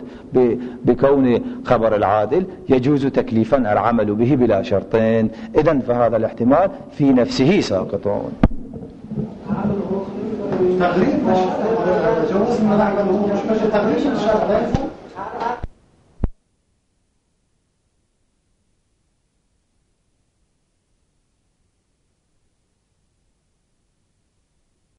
A: بكون خبر العادل يجوز تكليفا العمل به بلا شرطين. إذن فهذا الاحتمال في نفسه ساقط.
B: تغريب جواز من العمل هو مش تغريب الشرط.